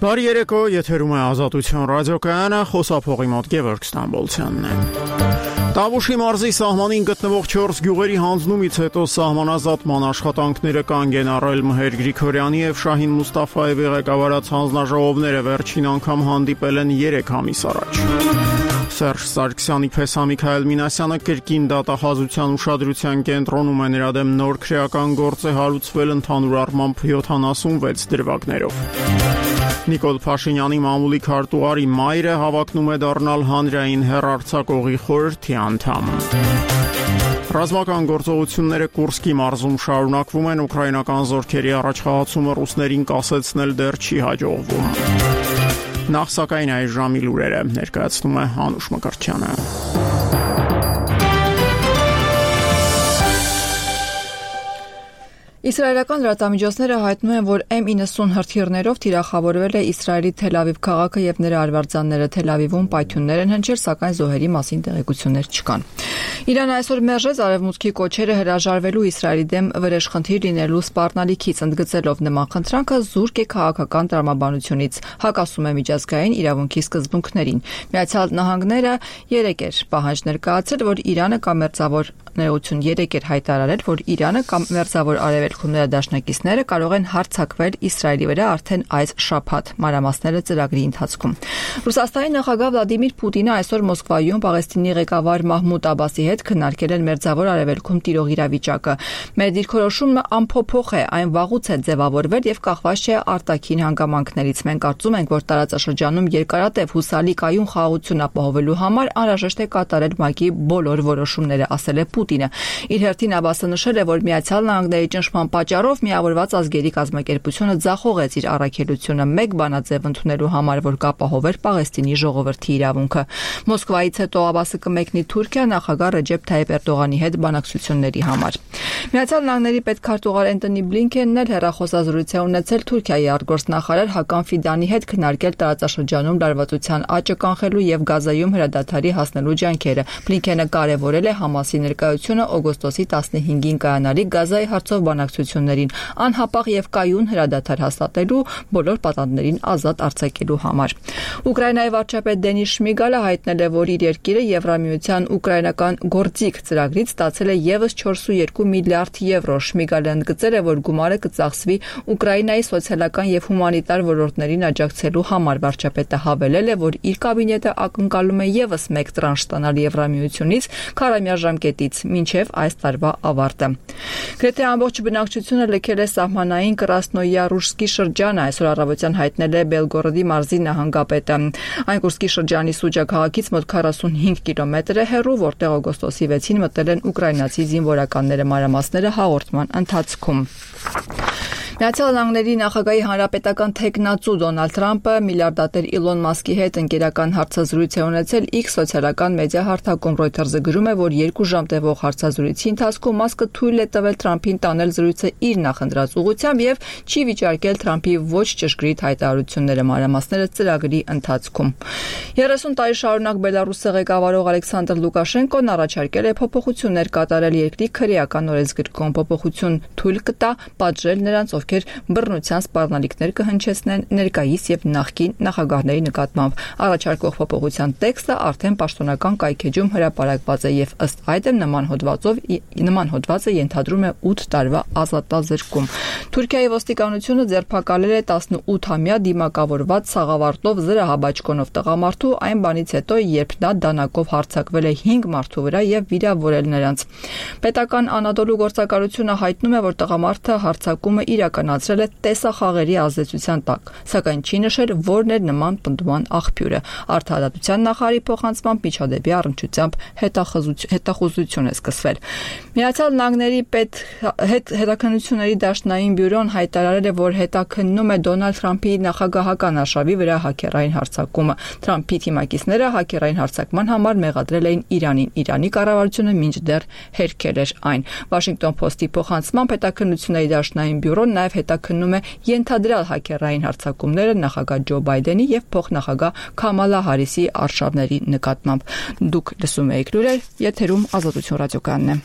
Բարի երեկո, եթերում է Ազատություն ռադիոկայանը, խոսափողի մոտ Գևորգ Ստամբոլցյանն է։ Տավուշի մարզի սահմանին գտնվող 4 գյուղերի հանձնումից հետո սահմանազատման աշխատանքները կանգ են առել Մհեր Գրիգորյանի եւ Շահին Մուստաֆայևի ղեկավարած հանձնաժողովները վերջին անգամ հանդիպել են 3 ամիս առաջ։ Սերժ Սարգսյանի փեսա Միքայել Մինասյանը կրկին դատախազության ուշադրության կենտրոնում է, նրա դեմ նոր քրեական գործ է հարուցվել ընդհանուր առմամբ 76 դրվագներով։ Նիկոլ Փաշինյանի մամուլի քարտուղարի մայրը հավակնում է դառնալ հանրային հեռարձակողի խորհրդի անդամ։ Ռազմական գործողությունները Կուրսկի մարզում շարունակվում են, ուկրաինական զորքերի առաջխաղացումը ռուսներին կասեցնել դեռ չի հաջողվում։ Նախ սակայն այս ժամի լուրերը ներկայացնում է Անուշ Մկրտչյանը։ Իսրայելական լրատվամիջոցները հայտնում են, որ M-90 հրթիռներով թիրախավորվել է Իսրայելի Թել Ավիվ քաղաքը եւ նրա արվարձանները։ Թել Ավիվում պայթյուններ են հնչել, սակայն զոհերի մասին տեղեկություններ չկան։ Իրանը այսօր մերժեց արևմուտքի կոչերը հրաժարվելու Իսրայելի դեմ վրեժխնդիր լինելու սպառնալիքից, ընդգծելով նման խնդրանքը զուրկ է քաղաքական տրամաբանությունից, հակասում է միջազգային իրավունքի սկզբունքներին։ Միացյալ Նահանգները 3 պահանջ ներկայացրել, որ Իրանը կամ մերձավոր ներողություն 3 հայտարարել, որ Իրանը կամ մերձավոր արևելքում նրա դաշնակիցները կարող են հարձակվել Իսրայելի վրա արդեն այս շաբաթ, մանրամասները ծրագրի ընթացքում։ Ռուսաստանի նախագահ Վլադիմիր Պուտինը այսօր Մոսկվայում Պաղեստինի ղեկավար Մահմուդ Աբասի հետ քննարկել են մերձավոր արևելքում տիրող իրավիճակը։ Մեր դիրքորոշումը անփոփոխ է, այն վաղուց է ձևավորվել եւ կախված չէ արտաքին հանգամանքներից։ Մենք կարծում ենք, որ տարածաշրջանում երկարատև հուսալի կայուն խաղաղություն ապահովելու համար անհրաժեշտ է կատարել ՄԱԿ-ի բոլոր որոշումները, ասել է Պուտինը։ Իր հերթին Աբասը նշել է, որ Միացյալ Նահանգների ճնշման պատճառով Միավորված ազգերի կազմակերպությունը ձախողեց իր առաքելությունը մեկ բանաձև ընդունելու համար, որ կապահովեր Պաղեստինի ժողովրդի իրավունքը։ Մոսկվայից հետո Աբասը կմեկնի Թուրքիա նախագահ Ռեջեփ Թայիփ Էրդողանի հետ բանակցությունների համար։ Միացյալ Նահանգների պետքարտուղար Էնթոնի Բլինքենն էլ հեռախոսազրույց է ունեցել Թուրքիայի արտգործնախարար Հական Ֆիդանի հետ քննարկել տարածաշրջանում լարվածության աճը կանխելու եւ Գազայում հրադադարի հասնելու ջանքերը։ Բլինքենը կարևորել է Համասի ներկայությունը օգոստոսի 15-ին կայանալիք Գազայի հարցով բանակցություններին, անհապաղ եւ կայուն հրադադար հաստատելու, բոլոր պատանդներին ազատ արձակելու համար։ Ուկրաինայի վարչապետ Դենիս Շմիգալը հայտնել է, որ իր երկիրը Եվրամիության ուկրաինական գործիք ծրագրից ստացել է եւս 4.2 միլիարդ եվրո։ Շմիգալը ընդգծել է, որ գումարը կծախսվի Ուկրաինայի սոցիալական եւ հումանիտար ոլորտներին աջակցելու համար։ Վարչապետը հավելել է, որ իր կաբինետը ակնկալում է եւս 1 տրանշ ստանալ Եվրամիությունից քարամյա ժամկետից մինչև այս տարվա ավարտը։ Գրեթե ամբողջ բնակչությունը լքել է սահմանային Կրասնոյարուսկի շրջանը, այսօր առավոտյան հայտնել է Բելգորոդի մարզի նահանգապետը։ Այն Կուրսկի շրջանի Սուջա քաղաքից մոտ 45 կիլոմետր է հեռու, որտեղ օգոստոսի 6-ին մտել են ուկրաինացի զինվորականները, մանրամասները հաղորդման ընթացքում։ Միացյալ Նահանգների նախագահի հանրապետական թեկնածու Դոնալդ Թրամփը միլիարդատեր Իլոն Մասկի հետ ընկերական հարցազրույց է ունեցել X սոցիալական մեդիա հարթակում։ Reuters-ը գրում է, որ 2 ժամ տևող հարցազրույցի ընթացքում Մասկը թույլ է տվել Թրամփին տանել զրույցը իր նախընտրած ուղղությամբ եւ չի վիճարկել Թրամփի ոչ ճշգրիտ հայտարարությունները, մանրամասները ծրագրի ընթացքում։ 30 տարի շարունակ Բելարուսը ղեկավարող Ալեքսանդր Լուկաշենկոն առաջարկել է փոփոխություններ կատարել երկրի քրեական օրենսգրքում։ Փոփոխություն թույլ կտա պատժել նրանց, ովքեր բռնության սպառնալիքներ կհնչեցնեն ներկայիս եւ նախկին նախագահների նկատմամբ։ Առաջարկող փոփոխության տեքստը արդեն պաշտոնական կայքեջում հրապարակված է եւ ըստ այդմ նման հոդվածը ենթադրում է 8 տարվա ազատազրկում։ Թուրքիայի ոստիկանությունը ձերբակալել է 18-ամյա դիմակավորված սաղավարտով զրահաբաճկոնով տղամարդու այն բանից հետո, երբ նա դանակով հարձակվել է 5 մարդու վրա եւ վիրավորել նրանց։ Պետական Անադոլու գործակալությունը հայտնում է, որ տղամարդը հարձակումը իրականացրել է տեսախաղերի ազդեցության տակ, սակայն չի նշել որն էր նման պնդման աղբյուրը։ Արդարադատության նախարարի փոխանցմամբ միջադեպի առնչությամբ հետախուզություն է սկսվել։ Միացյալ Նահանգների հետաքննությունների դաշնային բյուրոն հայտարարել է, որ հետաքննում է Դոնալդ Թրամփի նախագահական արշավի վրա հակերային հարձակումը։ Թրամփի թիմակիցները հակերային հարձակման համար մեղադրել էին Իրանին։ Իրանի կառավարությունը մինչդեռ հերքել էր այն։ Washington Post-ի փոխանցմամբ հետաքննությունների դաշնային բյուրոն նաև հետաքննում է ենթադրյալ հակերային հարձակումները նախագահ Ջո Բայդենի եւ փոխնախագահ Քամալա Հարիսի արշավների նկատմամբ։ Դուք լսում եք լուրեր, եթերում Ազատություն ռադիոկայանն է։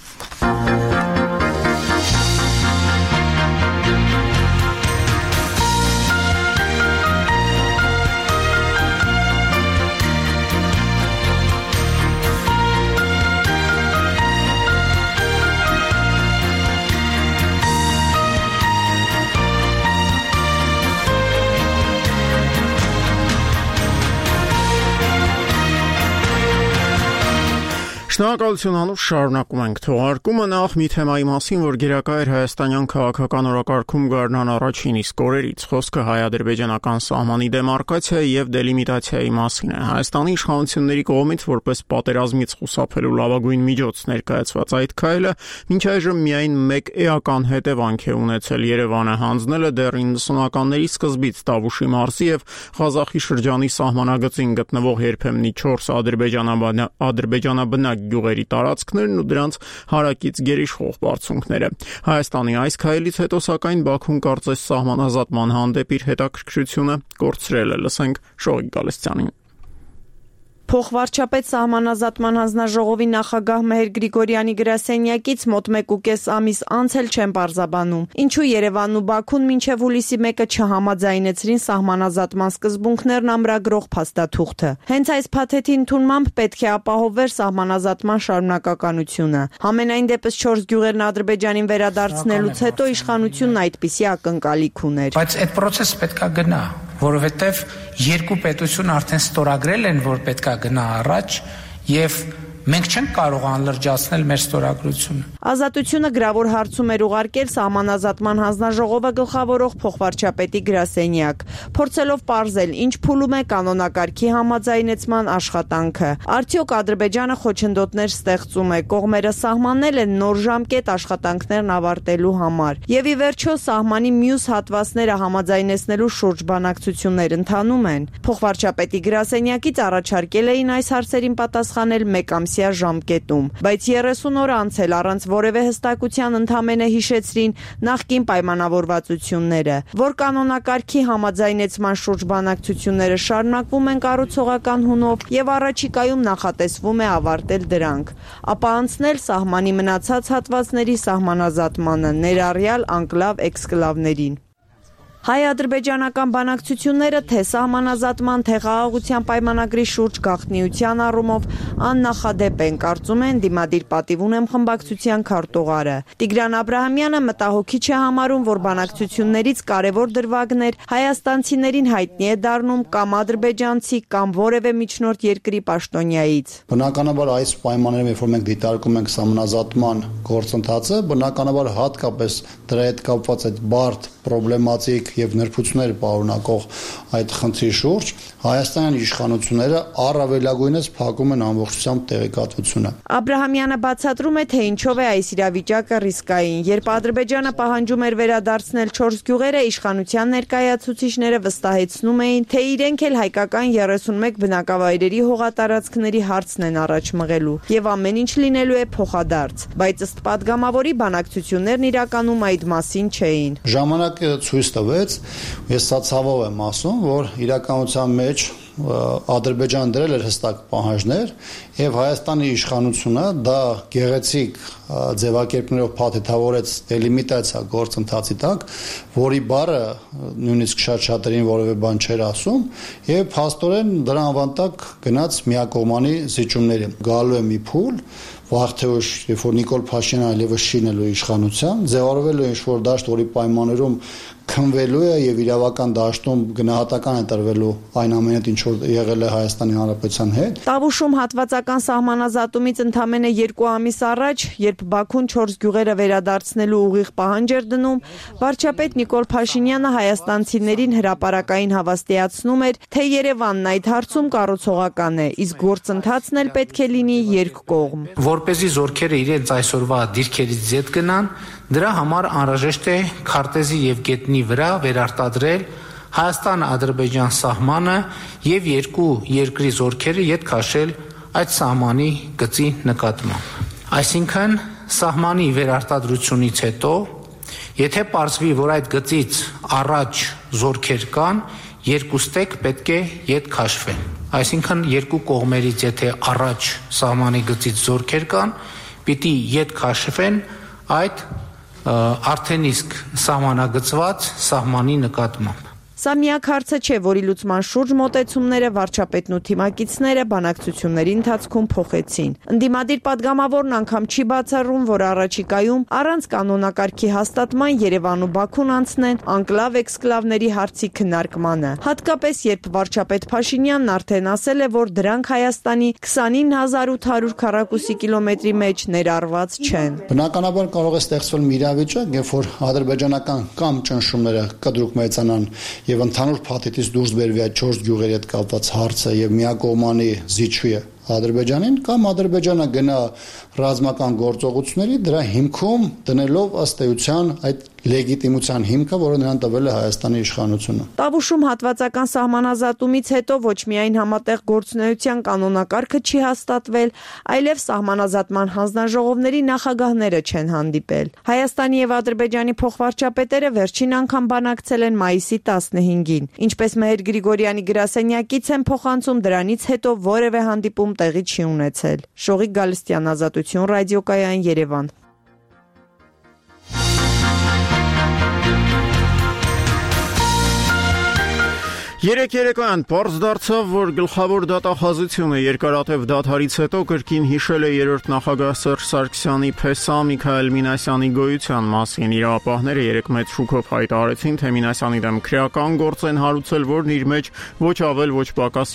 Շնորհակալություն Անուշ, շարունակում ենք թողարկումը նախ մի թեմայի մասին, որ գերակա էր հայաստանյան քաղաքական օրակարգում գարնան առաջին իսկ օրերից։ Խոսքը հայ-ադրբեջանական սահմանի դեմարկացիայի եւ դելիմիտացիայի մասին է։ Հայաստանի իշխանությունների կողմից որպես պատերազմից խուսափելու լավագույն միջոց ներկայացված այդ քայլը մինչ այժմ միայն մեկ էական հետևանք է ունեցել՝ Երևանը հանձնել է դեռ 90-ականների սկզբից Տավուշի մարզի եւ Ղազախի շրջանի սահմանագծին գտնվող երբեմնի 4 ադրբեջանաբնակ գյուղերի տարածքներն ու դրանց հարակից գերիշխող բարձունքները։ Հայաստանի այս քայլից հետո սակայն Բաքուն կարծես սահմանազատման հանդեպ իր հետաքրքրությունը կորցրել է։ Լսենք Շողիկ Գալստյանին։ Փոխվարչապետ սահմանազատման հանձնաժողովի նախագահ Մեհեր Գրիգորյանի գրասենյակից մոտ 1.5 ամիս անց էլ չեն պարզաբանում, ինչու Երևանն ու Բաքուն մինչև հուլիսի 1-ը չհամաձայնեցրին սահմանազատման սկզբունքներն ամրագրող փաստաթուղթը։ Հենց այս փաթեթի ընդունմամբ պետք է ապահովվեր սահմանազատման շարունակականությունը։ Համենայն դեպս 4 գյուղերն Ադրբեջանին վերադարձնելուց հետո իշխանությունն այդպիսի ակնկալիք ուներ։ Բայց այդ process պետքա գնա, որովհետև երկու պետություն արդեն ստորագրել են, որ պետքա գնա առաջ եւ մենք չենք կարող անլրջացնել մեր ստորագրությունը։ Ազատությունը գրավոր հարցում էր ուղարկել սահմանազատման հանձնաժողովը գլխավորող փոխվարչապետի գրասենյակ, փորձելով պարզել, ինչ փուլում է կանոնակարգի համաձայնեցման աշխատանքը։ Արդյոք Ադրբեջանը խոչընդոտներ ստեղծում է, կողմերը սահմանել են նոր ժամկետ աշխատանքներն ավարտելու համար։ Եվ ի վերջո սահմանի մյուս հատվածները համաձայնեցնելու շուրջ բանակցություններ ընթանում են։ Փոխվարչապետի գրասենյակից առաջարկել էին այս հարցերին պատասխանել մեկ ամսյա ժամկետում, բայց 30 օր անց էլ առանց որևէ հստակության ընդամենը հիշեցրին նախկին պայմանավորվածությունները, որ կանոնակարգի համաձայնեցման շուրջ բանակցությունները շարունակվում են կառուցողական հունով եւ առաջիկայում նախատեսվում է ավարտել դրանք, ապա անցնել սահմանի մնացած հատվածների սահմանազատմանը, ներառյալ անկլավ-էքսկլավներին։ Հայ-ադրբեջանական բանակցությունները թե սահմանազատման, թե խաղաղության պայմանագրի շուրջ գաղտնիության առումով աննախադեպ են, կարծում են դիմադիր պատիվ ունեմ խմբակցության քարտուղարը։ Տիգրան Աբրահամյանը մտահոգիչ է համարում, որ բանակցություններից կարևոր դրվագներ հայաստանցիներին հայտնի է դառնում կամ ադրբեջանցի կամ որևէ միջնորդ երկրի պաշտոնյայից։ Բնականաբար այս պայմաններում, երբ որ մենք դիտարկում ենք սահմանազատման գործընթացը, բնականաբար հատկապես դրա հետ կապված այդ բարդ պրոբլեմատիկ եւ նրբություններ պարունակող այդ խնդրի շուրջ հայաստանյան իշխանությունները առավելագույնս փակում են ամբողջությամբ տեղեկատվությունը։ Աբրահամյանը բացատրում է, թե ինչով է այս իրավիճակը ռիսկային։ Երբ Ադրբեջանը պահանջում էր վերադարձնել 4 գյուղերը, իշխանության ներկայացուցիչները վստահեցնում էին, թե իրենք էլ հայկական 31 բնակավայրերի հողատարածքների հարցն են առաջ մղելու եւ ամեն ինչ լինելու է փոխադարձ, բայց ըստ падգամավորի բանակցություններն իրականում այդ մասին չէին։ Ժամանակը ցույց տվեց, ես սա ցավով եմ ասում, որ իրականության մեջ Ադրբեջանը դրել էր հստակ պահանջներ եւ Հայաստանի իշխանությունը դա գեղեցիկ ձևակերպներով փաթեթավորեց դելիմիտացիա գործընթացի տակ, որի բառը նույնիսկ շատ-շատերին որևէ բան չէր ասում եւ փաստորեն դրա անվանտակ գնաց միակողմանի զիջումների։ Գալու է մի փուլ, վաղ թե ուշ, երբ որ Նիկոլ Փաշինյանը այլևս չի լինելու իշխանության, ձևավորվելու է ինչ-որ դաշտ, որի պայմաններում քնվելու է եւ իրավական դաշտում գնահատական է տրվելու այն ամենը, ինչ որ եղել է Հայաստանի Հանրապետության հետ։ Տավուշում հատվածական սահմանազատումից ընդամենը 2 ամիս առաջ, երբ Բաքուն 4 գյուղերը վերադարձնելու ուղիղ պահանջ էր դնում, վարչապետ Նիկոլ Փաշինյանը հայաստանցիներին հրապարակային հավաստիացնում էր, թե Երևանն այդ հարցում կառուցողական է, իսկ գործընթացն էլ պետք է լինի երկկողմ։ Որպեսզի զորքերը իրենց այսօրվա դիրքերից ձետ գնան, դրա համար անհրաժեշտ է քարտեզի եւ գետնի վրա վերարտադրել Հայաստան-Ադրբեջան սահմանը եւ երկու երկրի զորքերը ետ քաշել այդ սահմանի գծի նկատմամբ։ Այսինքն սահմանի վերարտադրությունից հետո, եթե պարզվի, որ այդ գծից առաջ զորքեր կան, երկու ստեկ պետք է ետ քաշվեն։ Այսինքն երկու կողմերից եթե առաջ սահմանի գծից զորքեր կան, պիտի ետ քաշվեն այդ արդեն իսկ սահմանագծված սահմանի նկատմամբ։ Սա միակ հարցը չէ, որի լուծման շուրջ մոտեցումները վարչապետն ու թիմակիցները բանակցությունների ընթացքում փոխեցին։ Ընդդիմադիր падգամավորն անգամ չի բացառում, որ առաջիկայում առանց կանոնակարգի հաստատման Երևան ու Բաքուն անցնեն անկլավ-էքսկլավների հարցի քննարկմանը։ Հատկապես երբ վարչապետ Փաշինյանն արդեն ասել է, որ դրանք Հայաստանի 29800 քառակուսի կիլոմետրի մեջ ներառված չեն։ Բնականաբար կարող է ստեղծվել մի իրավիճակ, երբ որ ադրբեջանական կամ ճնշումները կտրուկ մեծանան եւ ընդհանուր փաթեթից դուրս բերվի այդ 4 գյուղերի հետ կապված հարցը եւ միակողմանի զիջվի Ադրբեջանին կամ Ադրբեջանը գնա ռազմական գործողությունների դրա հիմքում դնելով ըստ էության այդ լեգիտիմության հիմքը, որը նրան տվել է Հայաստանի իշխանությունը։ Տավուշում հատվածական սահմանազատումից հետո ոչ միայն համատեղ գործունեության կանոնակարգը չի հաստատվել, այլև սահմանազատման հանձնաժողովների նախագահները չեն հանդիպել։ Հայաստանի եւ Ադրբեջանի փոխվարչապետերը վերջին անգամ բանակցել են մայիսի 15-ին։ Ինչպես Մեհեր Գրիգորյանի գրասենյակից են փոխանցում, դրանից հետո որևէ հանդիպում տեղի չի ունեցել։ Շողիկ Գալստյան, Ազատություն, ռադիոկայան, Երևան։ Երեք երեկոյան պարզ դարձավ, որ գլխավոր դատախազությունը երկարատև դադարից հետո կրկին հիշել է երրորդ նախագահ Սերժ Սարգսյանի փեսա Միքայել Մինասյանի գոյության մասին։ Իրավապահները երեք մեծ շուքով հայտարարեցին, թե Մինասյանի դեմ քրեական գործ են հարուցել, որն իր մեջ ոչ ավել, ոչ պակաս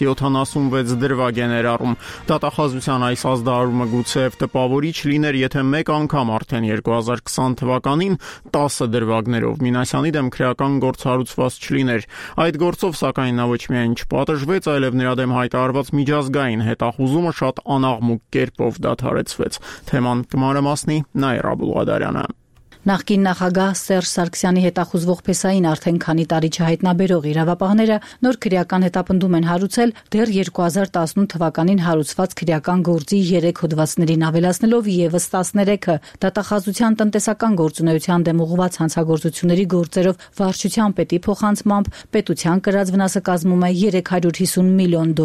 76 դրվագ է ներառում։ Դատախազության այս ազդարարումը գուցեև տպավորիչ լիներ, եթե մեկ անգամ արդեն 2020 թվականին 10 դրվագներով Մինասյանի դեմ քրեական գործ հարուցված չլիներ։ Այդ գործով սակայն նա ոչ միայն չպատժվեց, այլև նրա դեմ հայտարարված միջազգային հետախուզումը շատ անաղմուկ կերպով դադարեցվեց։ Թեման կմանրամասնի Նաիրա Բուլղադարյանը։ Նախկին նախագահ Սերժ Սարգսյանի հետախուզվող փեսային արդեն քանի տարի չհայտնաբերող իրավապահները նոր քրեական հետապնդում են հարուցել դեռ 2018 թվականին հարուցված քրեական գործի 3 հոդվածներին ավելացնելով եւս 13-ը դատախազության տնտեսական գործունեության դեմ ուղղված հանցագործությունների գործերով վարչության պետի փոխանցմամբ պետության կրած վնասը կազմում է $350 միլիոն։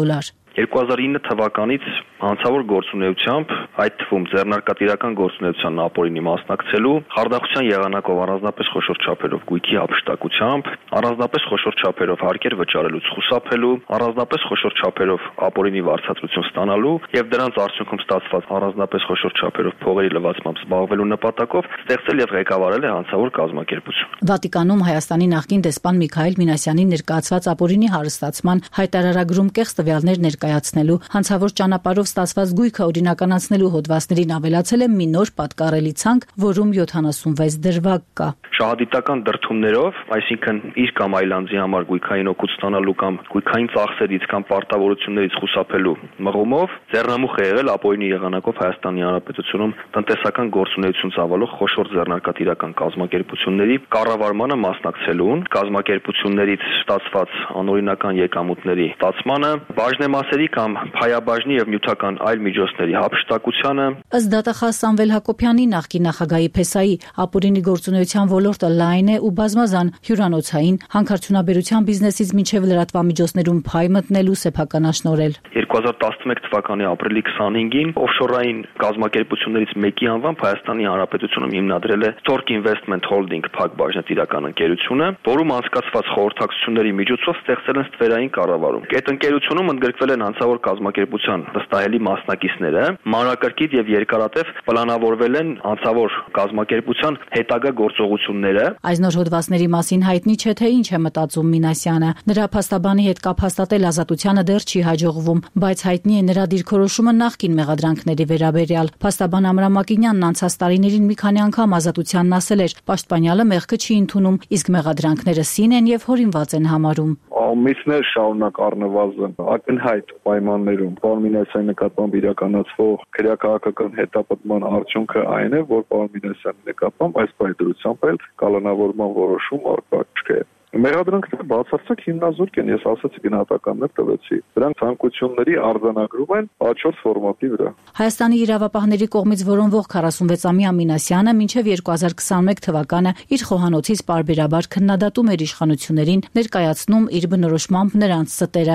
2009 թվականից հանցավոր գործունեությամբ, այդ թվում ձեռնարկատիրական գործունեության ապօրինի մասնակցելու, խարդախության եղանակով առանձնապես խոշոր չափերով գույքի հափշտակությամբ, առանձնապես խոշոր չափերով հարկեր վճարելուց խուսափելու, առանձնապես խոշոր չափերով ապօրինի վարձատրություն ստանալու եւ դրանց արդյունքում ստացված առանձնապես խոշոր չափերով փողերի լվացմամբ զբաղվելու նպատակով ստեղծել եւ ղեկավարել է հանցավոր կազմակերպություն։ Վատիկանում Հայաստանի նախկին դեսպան Միքայել Մինասյանի ներկայացված ապօրինի հարստացման հայտարարագրում կեղծ տվյալներ ներկայացնելու, հանցավոր ճանապարհով ստացված գույքը օրինականացնելու հոդվածներին ավելացել է մի նոր պատկառելի ցանկ, որում 76 դրվագ կա։ Շահադիտական դրդումներով, այսինքն իր կամ այլ անձի համար գույքային օգուտ ստանալու կամ գույքային ծախսերից կամ պարտավորություններից խուսափելու մղումով ձեռնամուխ է եղել ապօրինի եղանակով Հայաստանի Հանրապետությունում տնտեսական գործունեություն ծավալող խոշոր ձեռնարկատիրական կազմակերպությունների կառավարմանը մասնակցելուն, կազմակերպություններից ստացված անօրինական եկամուտների ստացմանը, բաժնեմասերի կամ փայաբաժնի եւ նյութական այլ միջոցների հափշտակությանը։ Ըստ դատախազ Սամվել Հակոբյանի նախկին նախագահի փեսայի ապօրինի գործունեության ոլորտը լայն է ու բազմազան՝ հյուրանոցային, հանքարդյունաբերության բիզնեսից մինչև լրատվամիջոցներում փայ մտնելու սեփականաշնորհել։ 2011 թվականի ապրիլի 25-ին օֆշորային կազմակերպություններից մեկի անվամբ Հայաստանի Հանրապետությունում հիմնադրել է Stork Investment Holding փակ բաժնետիրական ընկերությունը, որում անցկացված խորհրդակցությունների միջոցով ստեղծել են ստվերային կառավարում։ Այդ ընկերությունում ընդգրկվել են հանցավոր կազմակերպության վստահելի մասնակիցները, մանրակրկիտ եւ երկարատև պլանավորվել են հանցավոր կազմակերպության հետագա գործողությունները։ Այս նոր հոդվածների մասին հայտնի չէ, թե ինչ է մտածում Մինասյանը։ Նրա փաստաբանի հետ կապ հաստատել Ազատությանը դեռ չի հաջողվում, բայց հայտնի է նրա դիրքորոշումը նախկին մեղադրանքների վերաբերյալ։ Փաստաբան Ամրամ Մակինյանն անցած տարիներին մի քանի անգամ Ազատությանն ասել էր, պաշտպանյալը մեղքը չի ընդունում, իսկ մեղադրանքները սին են եւ հորինված են համարում։ Ամիսներ շարունակ առնվազն ակնհայտ պայմաններում պարոն Մինասյանի նկատմամբ իրականացվող քրեակահաղական հետապնդման արդյունքը այն է, որ պարոն Մինասյանի նկատմամբ այս պայմանությամբ էլ կալանավորման որոշում առկա չէ։ Մեղադրանքները բացարձակ հիմնազուրկ են, ես ասացի գնահատականներ տվեցի։ Դրանք ցանկությունների արձանագրում են A4 ֆորմատի վրա։ Հայաստանի իրավապահների կողմից որոնվող 46-ամյա Մինասյանը մինչև 2021 թվականը իր խոհանոցից պարբերաբար քննադատում էր իշխանություններին, ներկայացնում իր բնորոշմամբ նրանց ստերը։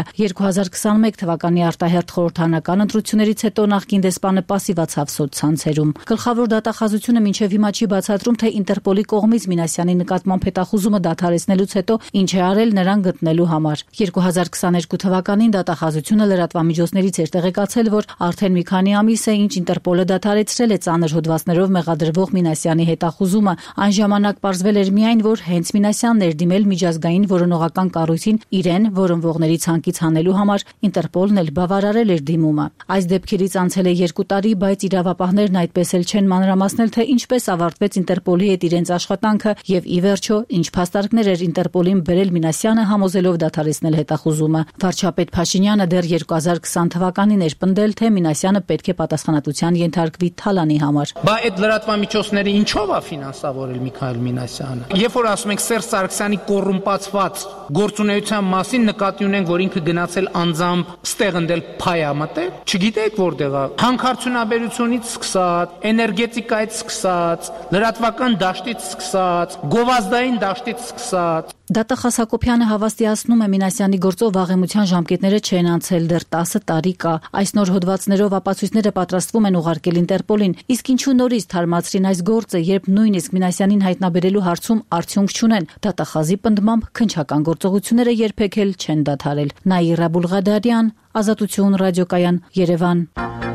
2021 թվականի արտահերթ խորհրդարանական ընտրություններից հետո նախկին դեսպանը պասիվացավ սոցցանցերում։ Գլխավոր դատախազությունը մինչև հիմա չի բացատրում, թե Ինտերպոլի կողմից Մինասյանի նկատմամբ հետախուզումը դադարեցնելուց հետո հետո ինչ է արել նրան գտնելու համար։ 2022 թվականին դատախազությունը լրատվամիջոցներից էր տեղեկացել, որ արդեն մի քանի ամիս է, ինչ Ինտերպոլը դադարեցրել է ծանր հոդվածներով մեղադրվող Մինասյանի հետախուզումը։ Այն ժամանակ պարզվել էր միայն, որ հենց Մինասյանն էր դիմել միջազգային որոնողական կառույցին իրեն որոնվողների ցանկից հանելու համար, Ինտերպոլն էլ բավարարել էր դիմումը։ Այս դեպքերից անցել է 2 տարի, բայց իրավապահներն այդպես էլ չեն մանրամասնել, թե ինչպես ավարտվեց Ինտերպոլի հետ իրենց աշխատանքը եւ ի վերջո ինչ փաստարկներ էր Ինտերպոլին բերել Մինասյանը համոզելով դադարեցնել հետախուզումը։ Վարչապետ Փաշինյանը դեռ 2020 թվականին էր պնդել, թե Մինասյանը պետք է պատասխանատվության ենթարկվի Թալանի համար։ Բա այդ լրատվամիջոցները ինչով է ֆինանսավորել Միքայել Մինասյանը։ Երբ որ ասում ենք Սերժ Սարգսյանի կոռումպացված գործունեության մասին նկատի ունենք, որ ինքը գնացել անձամբ ստեղ ընդել փայա մտել, չգիտեք որտեղ է։ Հանքարդյունաբերությունից սկսած, էներգետիկայից սկսած, լրատվական դաշտից սկսած, գովազդային դաշտից սկսած։ Դատախազ Հակոբյանը հավաստիացնում է Մինասյանի գործով վաղեմության ժամկետները չեն անցել, դեռ 10 տարի կա։ Այս նոր հոդվածներով ապացույցները պատրաստվում են ուղարկել Ինտերպոլին, իսկ ինչու նորից թարմացրին այս գործը, երբ նույնիսկ Մինասյանին հայտնաբերելու հարցում արդյունք չունեն։ Դատախազի պնդմամբ քննչական գործողությունները երբեք էլ չեն դադարել։ Նաիրա Բուլղադարյան, Ազատություն ռադիոկայան, Երևան։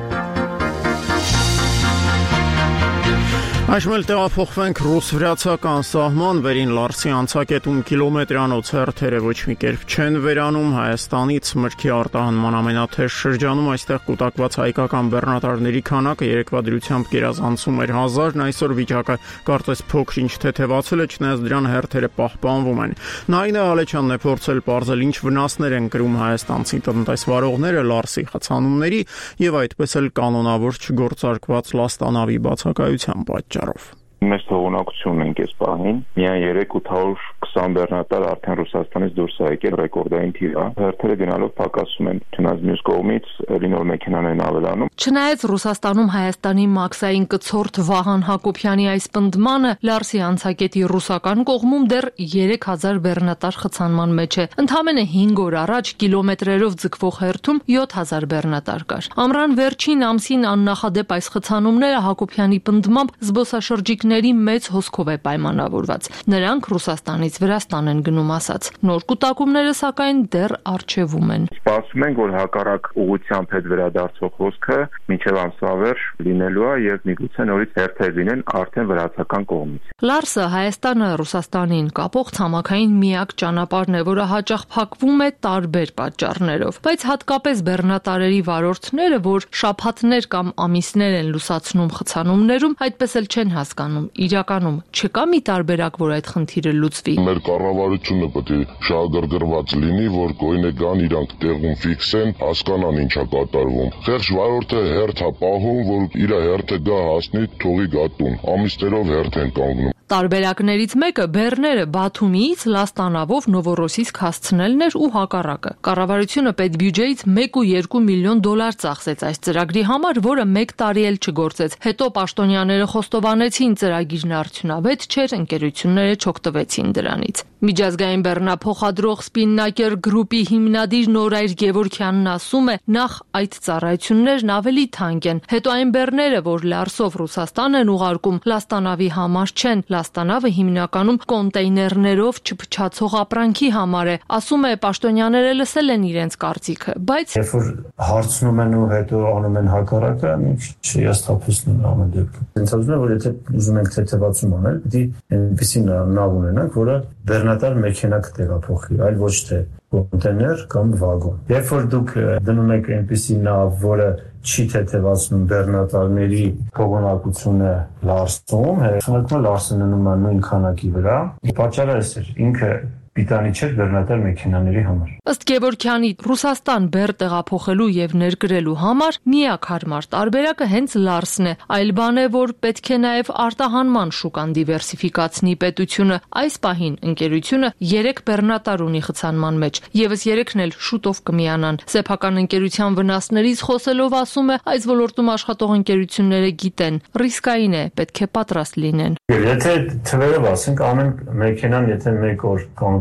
Այժմ էլ տեղափոխվենք ռուս-վրացական սահման վերին Լարսի անցակետում կիլոմետրանոց հերթերը ոչ մի կերպ չեն վերանում Հայաստանից մրգի արտահանման ամենաթեժ շրջանում այստեղ կուտակված հայկական բեռնատարների քանակը երեկվա դրությամբ գերազանցում էր 1000-ն այսօր վիճակը կարծես փոքր-ինչ թեթևացել է չնայած դրան հերթերը պահպանվում են Նայինե Ալեչյանն է փորձել պարզել ինչ վնասներ են կրում հայաստանցի տնտեսվարողները Լարսի խցանումների եւ այդպես էլ կանոնավոր չգործարկված լաստանավի բացակայության պատճառով Մեծ թողունակություն ենք այս պահին։ Միայն 3-820 բեռնատար արդեն Ռուսաստանից դուրս է եկել, ռեկորդային թիվ է։ Հերթերը գնալով պակասում են, չնայած մյուս կողմից էլի նոր մեքենաներն ավելանում։ Չնայած Ռուսաստանում Հայաստանի մաքսային կցորդ Վահան Հակոբյանի այս պնդմանը, Լարսի անցակետի ռուսական կողմում դեռ 3000 բեռնատար խցանման մեջ է։ Ընդամենը 5 օր առաջ կիլոմետրերով ձգվող հերթում 7000 բեռնատար կար։ Ամռան վերջին ամսին աննախադեպ այս խցանումները Հակոբյանի պնդմամբ զբոսաշրջիկների մեծ հոսքով է պայմանավորված։ Նրանք Ռուսաստանից Վրաստան են գնում ասած։ Նոր կուտակումները սակայն դեռ առջևում են։ Սպասում ենք, որ հակառակ ուղղությամբ հետ վերադարձող հոսքը մինչև ամսավերջ լինելու է եւ միգուցե նորից հերթեր լինեն արդեն վրացական կողմից։ Լարսը Հայաստանը Ռուսաստանին կապող ցամաքային միակ ճանապարհն է, որը հաճախ փակվում է տարբեր պատճառներով, բայց հատկապես բեռնատարերի վարորդները, որ շաբաթներ կամ ամիսներ են լուսացնում խցանումներում, այդպես էլ չեն հասկանում իրականում չկա մի տարբերակ, որ այդ խնդիրը լուծվի։ Մեր կառավարությունը պետք է շահագրգռված լինի, որ գոյնե գան իրանք տեղում ֆիքսեն, հասկանան ինչա կատարվում։ Խեղճ վարորդը հերթ է պահում, որ իր հերթը գա հասնի, թողի գա տուն։ Ամիսներով հերթ են կանգնում։ Տարբերակներից մեկը բեռները Բաթումիից լաստանավով Նովորոսիսկ հասցնելն էր ու հակառակը։ Կառավարությունը պետբյուջեից 1.2 միլիոն դոլար ծախսեց այս ծրագրի համար, որը 1 տարի էլ չգործեց։ Հետո պաշտոնյաները խոստովանեցին ծրագիրն արդյունավետ չէր, ընկերությունները չօգտվեցին դրանից։ Միջազգային բեռնափոխադրող Spinnaker Group-ի հիմնադիր Նորայր Գևորգյանն ասում է, նախ այդ ծառայություններն ավելի թանկ են, հետո այն բեռները, որ Լարսով Ռուսաստան են ուղարկում, լաստանավի համար չեն, լաստանավը հիմնականում կոնտեյներներով չփչացող ապրանքի համար է, ասում է պաշտոնյաները լսել են իրենց կարծիքը, բայց երբ որ հարցնում են ու հետո անում են հակառակը, չի հաստատվում ամեն դեպքում։ Ինձ թվում է, որ եթե ուզում ենք թեթևացում անել, պիտի այնպեսի նավ ունենանք, որը բեռնատար մեքենա կտեղափոխի, այլ ոչ թե կոնտեյներ կամ վագոն։ Երբ որ դուք դնում եք այնպեսի նավ, որը չի թեթևացնում բեռնատարների թողունակությունը Լարսում, հետո Լարսը ննում է նույն քանակի վրա։ Պատճառը էս էր, ինքը պիտանի չէր բեռնատար մեքենաների համար։ Ըստ Գևորգյանի, Ռուսաստան բեռ տեղափոխելու եւ ներկրելու համար միակ հարմար տարբերակը հենց Լարսն է, այլ բան է, որ պետք է նաեւ արտահանման շուկան դիվերսիֆիկացնի պետությունը։ Այս պահին ընկերությունը 3 բեռնատար ունի խցանման մեջ, եւս 3-ն էլ շուտով կմիանան։ Սեփական ընկերության վնասներից խոսելով ասում է, այս ոլորտում աշխատող ընկերությունները գիտեն, ռիսկային է, պետք է պատրաստ լինեն։ Եթե թվերով ասենք, ամեն մեքենան եթե 1 օր կանգնի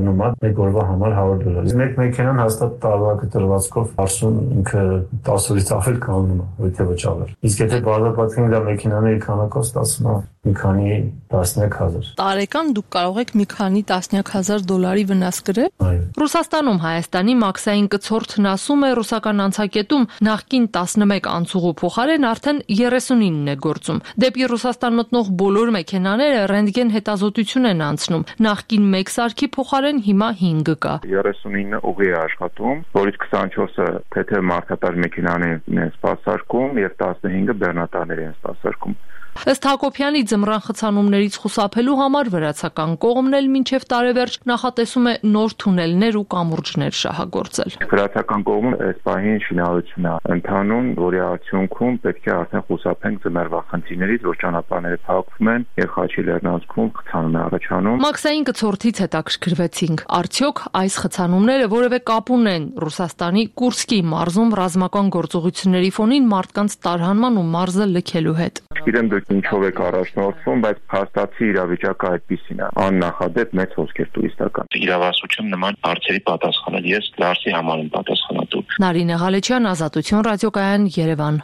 կանգնում է մեկ օրվա համար $100։ Մեկ մեքենան հաստատ տարվա դրվածքով հարսում ինքը 10-ից ավել կանգնում է, ոչ թե վճարել։ Իսկ եթե բարձրացնենք դա մեքենաների քանակով, ստացվում է մի քանի տասնյակ հազար։ Տարեկան դուք կարող եք մի քանի տասնյակ հազար $100 վնաս կրել։ Ռուսաստանում Հայաստանի մաքսային կցորդն ասում է, ռուսական անցակետում նախկին 11 անցուղու փոխարեն արդեն 39-ն է գործում։ Դեպի Ռուսաստան մտնող բոլոր մեքենաները ռենտգեն հետազոտություն են անցնում։ Նախկին 1 սարքի փոխարեն հիմա 5 կա։ 39-ը ուղի է աշխատում, որից 24-ը թեթև մարդատար մեքենաներն են սպասարկում եւ 15-ը բեռնատարներ են սպասարկում։ Ըստ Հակոբյանի ձմռան խցանումներից խուսափելու համար վրացական կողմն էլ մինչև տարեվերջ նախատեսում է նոր թունելներ ու կամուրջներ շահագործել։ Վրացական կողմը այս պահին շինարարություն է ընթանում, որի արդյունքում պետք է արդեն խուսափենք ձմեռվա խնդիրներից, որ ճանապարհները փակվում են եւ Խաչի լեռնանցքում խցանում է առաջանում։ Մաքսային կցորդից հետաքրքրվեցինք, արդյոք այս խցանումները որևէ կապ ունեն Ռուսաստանի Կուրսկի մարզում ռազմական գործողությունների ֆոնին մարդկանց տարհանման ու մարզը լքելու հետ։ Գիտեմ դուք ինչով եք առաջնորդվում, բայց փաստացի իրավիճակը այդպիսին է։ Աննախադեպ մեծ հոսքեր տուրիստական։ Իրավասություն նման հարցերի պատասխանել ես դարձի համար եմ պատասխանատու։ Նարինե Ղալեչյան, Ազատություն ռադիոկայան, Երևան։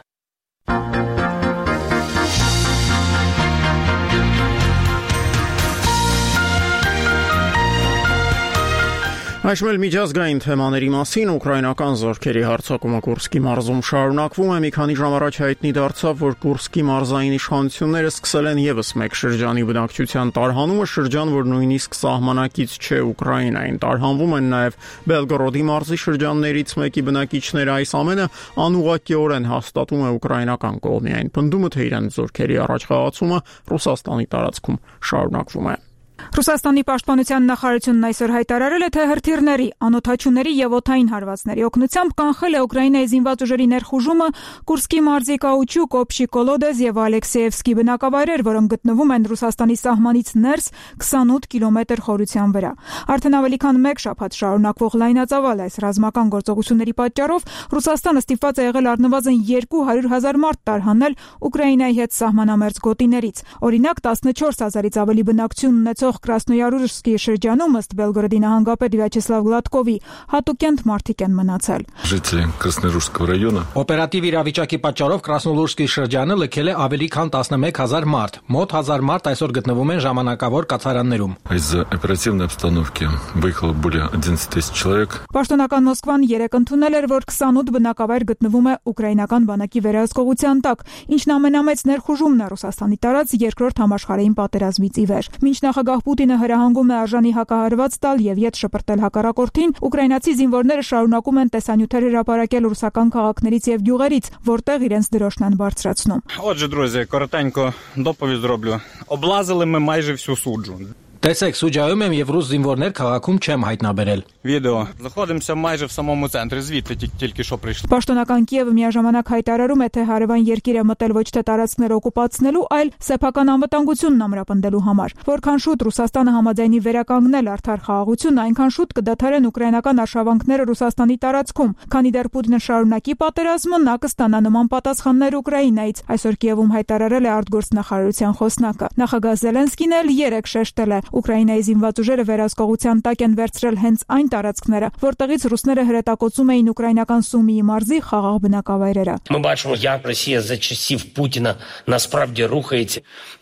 Այժմ էլ միջազգային թեմաների մասին ուկրաինական զորքերի հարձակումը Կուրսկի մարզում շարունակվում է։ Մի քանի ժամ առաջ հայտնի դարձավ, որ Կուրսկի մարզային իշխանությունները սկսել են եւս մեկ շրջանի բնակչության տարհանումը, շրջան, որ նույնիսկ սահմանակից չէ Ուկրաինային։ Տարհանվում են նաեւ Բելգորոդի մարզի շրջաններից մեկի բնակիչները։ Այս ամենը անուղղակիորեն հաստատում է ուկրաինական կողմի այն պնդումը, թե իրենց զորքերի առաջխաղացումը Ռուսաստանի տարածքում շարունակվում է։ Ռուսաստանի պաշտպանության նախարարությունն այսօր հայտարարել է, թե հրթիռների, անօդաչուների եւ օդային հարվածների օգնությամբ կանխել է Ուկրաինայի զինված ուժերի ներխուժումը Կուրսկի մարզի Կաուչուկ, Օբշի Կոլոդեզ եւ Ալեքսեևսկի բնակավայրեր, որոնք գտնվում են Ռուսաստանի սահմանից ներս 28 կիլոմետր խորության վրա։ Արդեն ավելի քան 1 շաբաթ շարունակվող լայնածավալ այս ռազմական գործողությունների պատճառով Ռուսաստանը ստիպված է եղել առնվազն 200,000 մարդ տարհանել Ուկրաինայի հետ սահմանամերձ գոտիներից։ Օրինակ 14,000-ից ավելի բնակչություն ունեցող Կրասնոյարուսկի շրջանում ըստ Բելգորոդի նահանգապետ Վյաչեսլավ Գլատկովի հատուկենտ մարդիկ են մնացել։ Ժители Красноярского района Օպերատիվ իրավիճակի պատճառով Կրասնոլուրսկի շրջանը լքել է ավելի քան 11,000 մարդ։ Մոտ 1000 մարդ այսօր գտնվում են ժամանակավոր կացարաններում։ Из-за оперативной обстановки выехало более 11 тысяч человек։ Պաշտոնական Մոսկվան երեկ ընդունել էր, որ 28 բնակավայր գտնվում է ուկրաինական բանակի վերահսկողության տակ, ինչն ամենամեծ ներխուժումն է Ռուսաստանի տարած երկրորդ համաշխարհային պատերազմից ի վեր։ Մինչ նախագահ Պուտինը հրահանգում է արժանի հակահարված տալ եւ ետ շպրտել հակառակորդին, ուկրաինացի զինվորները շարունակում են տեսանյութեր հրապարակել ռուսական քաղաքներից եւ գյուղերից, որտեղ իրենց дорожն են бարձրացնում։ Отже, друзі, коротенько доповідь зроблю. Облазили ми майже всю суджу. Տեսեք, Սուջայում եմ եւ ռուս զինվորներ քաղաքում չեմ հայտնաբերել։ Відео. Знаходимося майже в самому центрі, звідти тільки що прийшли. Պաշտոնական Կիևը միաժամանակ հայտարարում է, թե հարևան երկիր է մտել ոչ թե տարածքները օկուպացնելու, այլ սեփական անվտանգությունն ամրապնդելու համար։ Որքան շուտ Ռուսաստանը համաձայնի վերականգնել արդար խաղաղությունը, այնքան շուտ կդադարեն ուկրաինական արշավանքները Ռուսաստանի տարածքում։ Քանի դեռ Պուտինը շարունակի պատերազմը, նա կստանա նման պատասխաններ Ուկրաինայից։ Այսօր Կիևում հայտարարել է արտգործնախարարության խոսնակը։ Նախագահ Զելենսկին էլ երեկ շեշտել է. Ուկրաինայի զինված ուժերը վերահսկողության տակ են վերցրել հենց այն տարածքները, որտեղից ռուսները հրետակոծում էին ուկրաինական Սումիի մարզի խաղաղ բնակավայրերը։ Ми бачимо, як Росія за часів Путіна насправді рухається.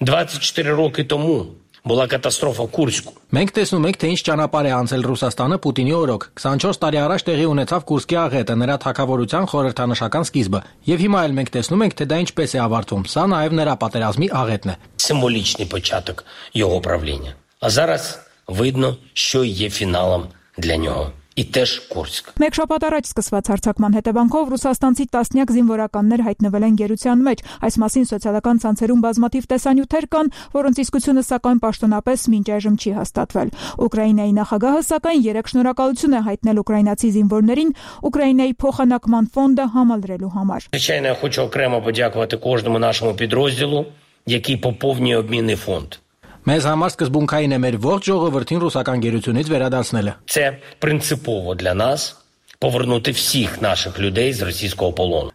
24 роки тому була катастрофа в Курську. Մենք տեսնում ենք, թե ինչ ճանապարհ է անցել Ռուսաստանը Պուտինի օրոք։ 24 տարի առաջ տեղի ունեցավ Կուրսկի աղետը, նրա թագավորության խորհրդանշական սկիզբը։ Եվ հիմա էլ մենք տեսնում ենք, թե դա ինչպես է ավարտվում։ Սա նաև նրա պատերազմի աղետն է։ Символічний початок його правління. А зараз видно, що є фіналом для нього. І теж Курськ. Մեկ շաբաթ առաջ սկսված հարձակման հետևանքով ռուսաստանցի տասնյակ զինվորականներ հայտնվել են գերության մեջ։ Այս մասին սոցիալական ցանցերում բազմաթիվ տեսանյութեր կան, որոնց իսկությունը սակայն պաշտոնապես մինչ այժմ չի հաստատվել։ Ուկրաինայի նախագահը սակայն երեք շնորհակալություն է հայտնել ուկրաինացի զինվորներին Ուկրաինայի փոխանակման ֆոնդը համալրելու համար։ Звичайно, я хочу окремо подякувати кожному нашому підрозділу, який поповнює обмінний фонд. Մեզ համար սկզբունքային է մեր ողջ ժողովրդին ռուսական գերությունից վերադարձնելը։ Це принципово для нас повернути всіх наших людей з російського полону.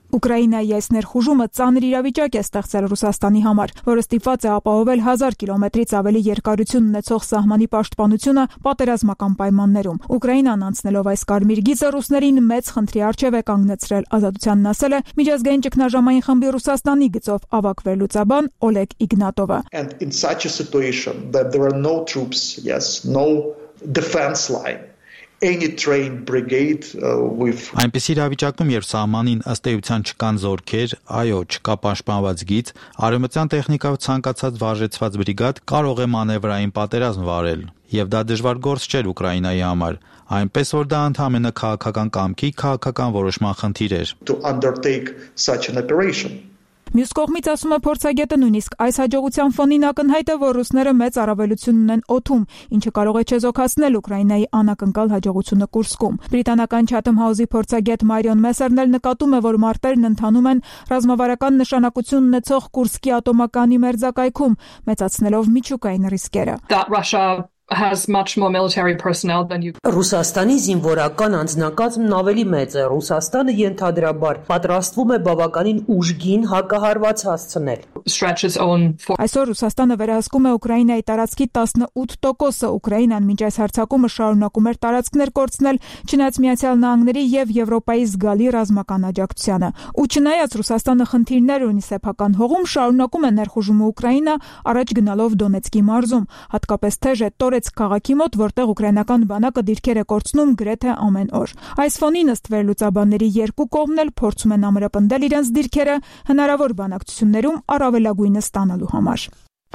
Ուկրաինայի այս ներխուժումը ծանր իրավիճակ է ստեղծել Ռուսաստանի համար, որը ստիպված է ապահովել 1000 կիլոմետրից ավելի երկարություն ունեցող սահմանի պաշտպանությունը պատերազմական պայմաններում։ Ուկրաինան անցնելով այս կարմիր գիծը ռուսներին մեծ խնդրի առջև է կանգնեցրել, Ազատությանն ասել է միջազգային ճգնաժամային խմբի Ռուսաստանի գծով ավագ վերլուծաբան Օլեգ Իգնատովը։ And in such a situation that there are no troops, no defense line. Any trained brigade with Այնպիսի իրավիճակում, երբ սահմանին ըստ էության չկան զորքեր, այո, չկա պաշտպանված գիծ, արևմտյան տեխնիկայով ցանկացած վարժեցված բրիգադ կարող է մանևրային պատերազմ վարել, եւ դա դժվար գործ չէր Ուկրաինայի համար, այնպես որ դա ընդհանրապես քաղաքական կամքի քաղաքական որոշման խնդիր էր։ To undertake such an operation. Մյուս կողմից ասում է փորձագետը նույնիսկ այս հաջողության ֆոնին ակնհայտ է, որ ռուսները մեծ առավելություն ունեն օդում, ինչը կարող է չեզոքացնել Ուկրաինայի անակնկալ հաջողությունը Կուրսկում։ Բրիտանական Chatham House-ի փորձագետ Մարիոն Մեսերն էլ նկատում է, որ մարտերն ընթանում են ռազմավարական նշանակություն ունեցող Կուրսկի ատոմականի մերձակայքում, մեծացնելով միջուկային ռիսկերը։ Has much more military personnel than you. Ռուսաստանի զինվորական անձնակազմն ավելի մեծ է։ Ռուսաստանը ենթադրաբար պատրաստվում է բավականին ուժգին հակահարված հասցնել։ Այսօր Ռուսաստանը վերահսկում է Ուկրաինայի տարածքի 18%-ը։ Ուկրաինան մինչ այս հարձակումը շարունակում էր տարածքներ կորցնել, չնայած Միացյալ Նահանգների եւ Եվրոպայի զգալի ռազմական աջակցությանը։ Ու չնայած Ռուսաստանը խնդիրներ ունի սեփական հողում, շարունակում է ներխուժումը Ուկրաինա, առաջ գնալով Դոնեցկի մարզում, հատկապես թեժ է Տորեցկ քաղաքի մոտ, որտեղ ուկրաինական բանակը դիրքեր է կորցնում գրեթե ամեն օր։ Այս ֆոնին ըստ վերլուծաբանների երկու կողմն էլ փորձում են ամրապնդել իրենց դիրքերը հնարավոր բանակցություններում առավելագույնը ստանալու համար։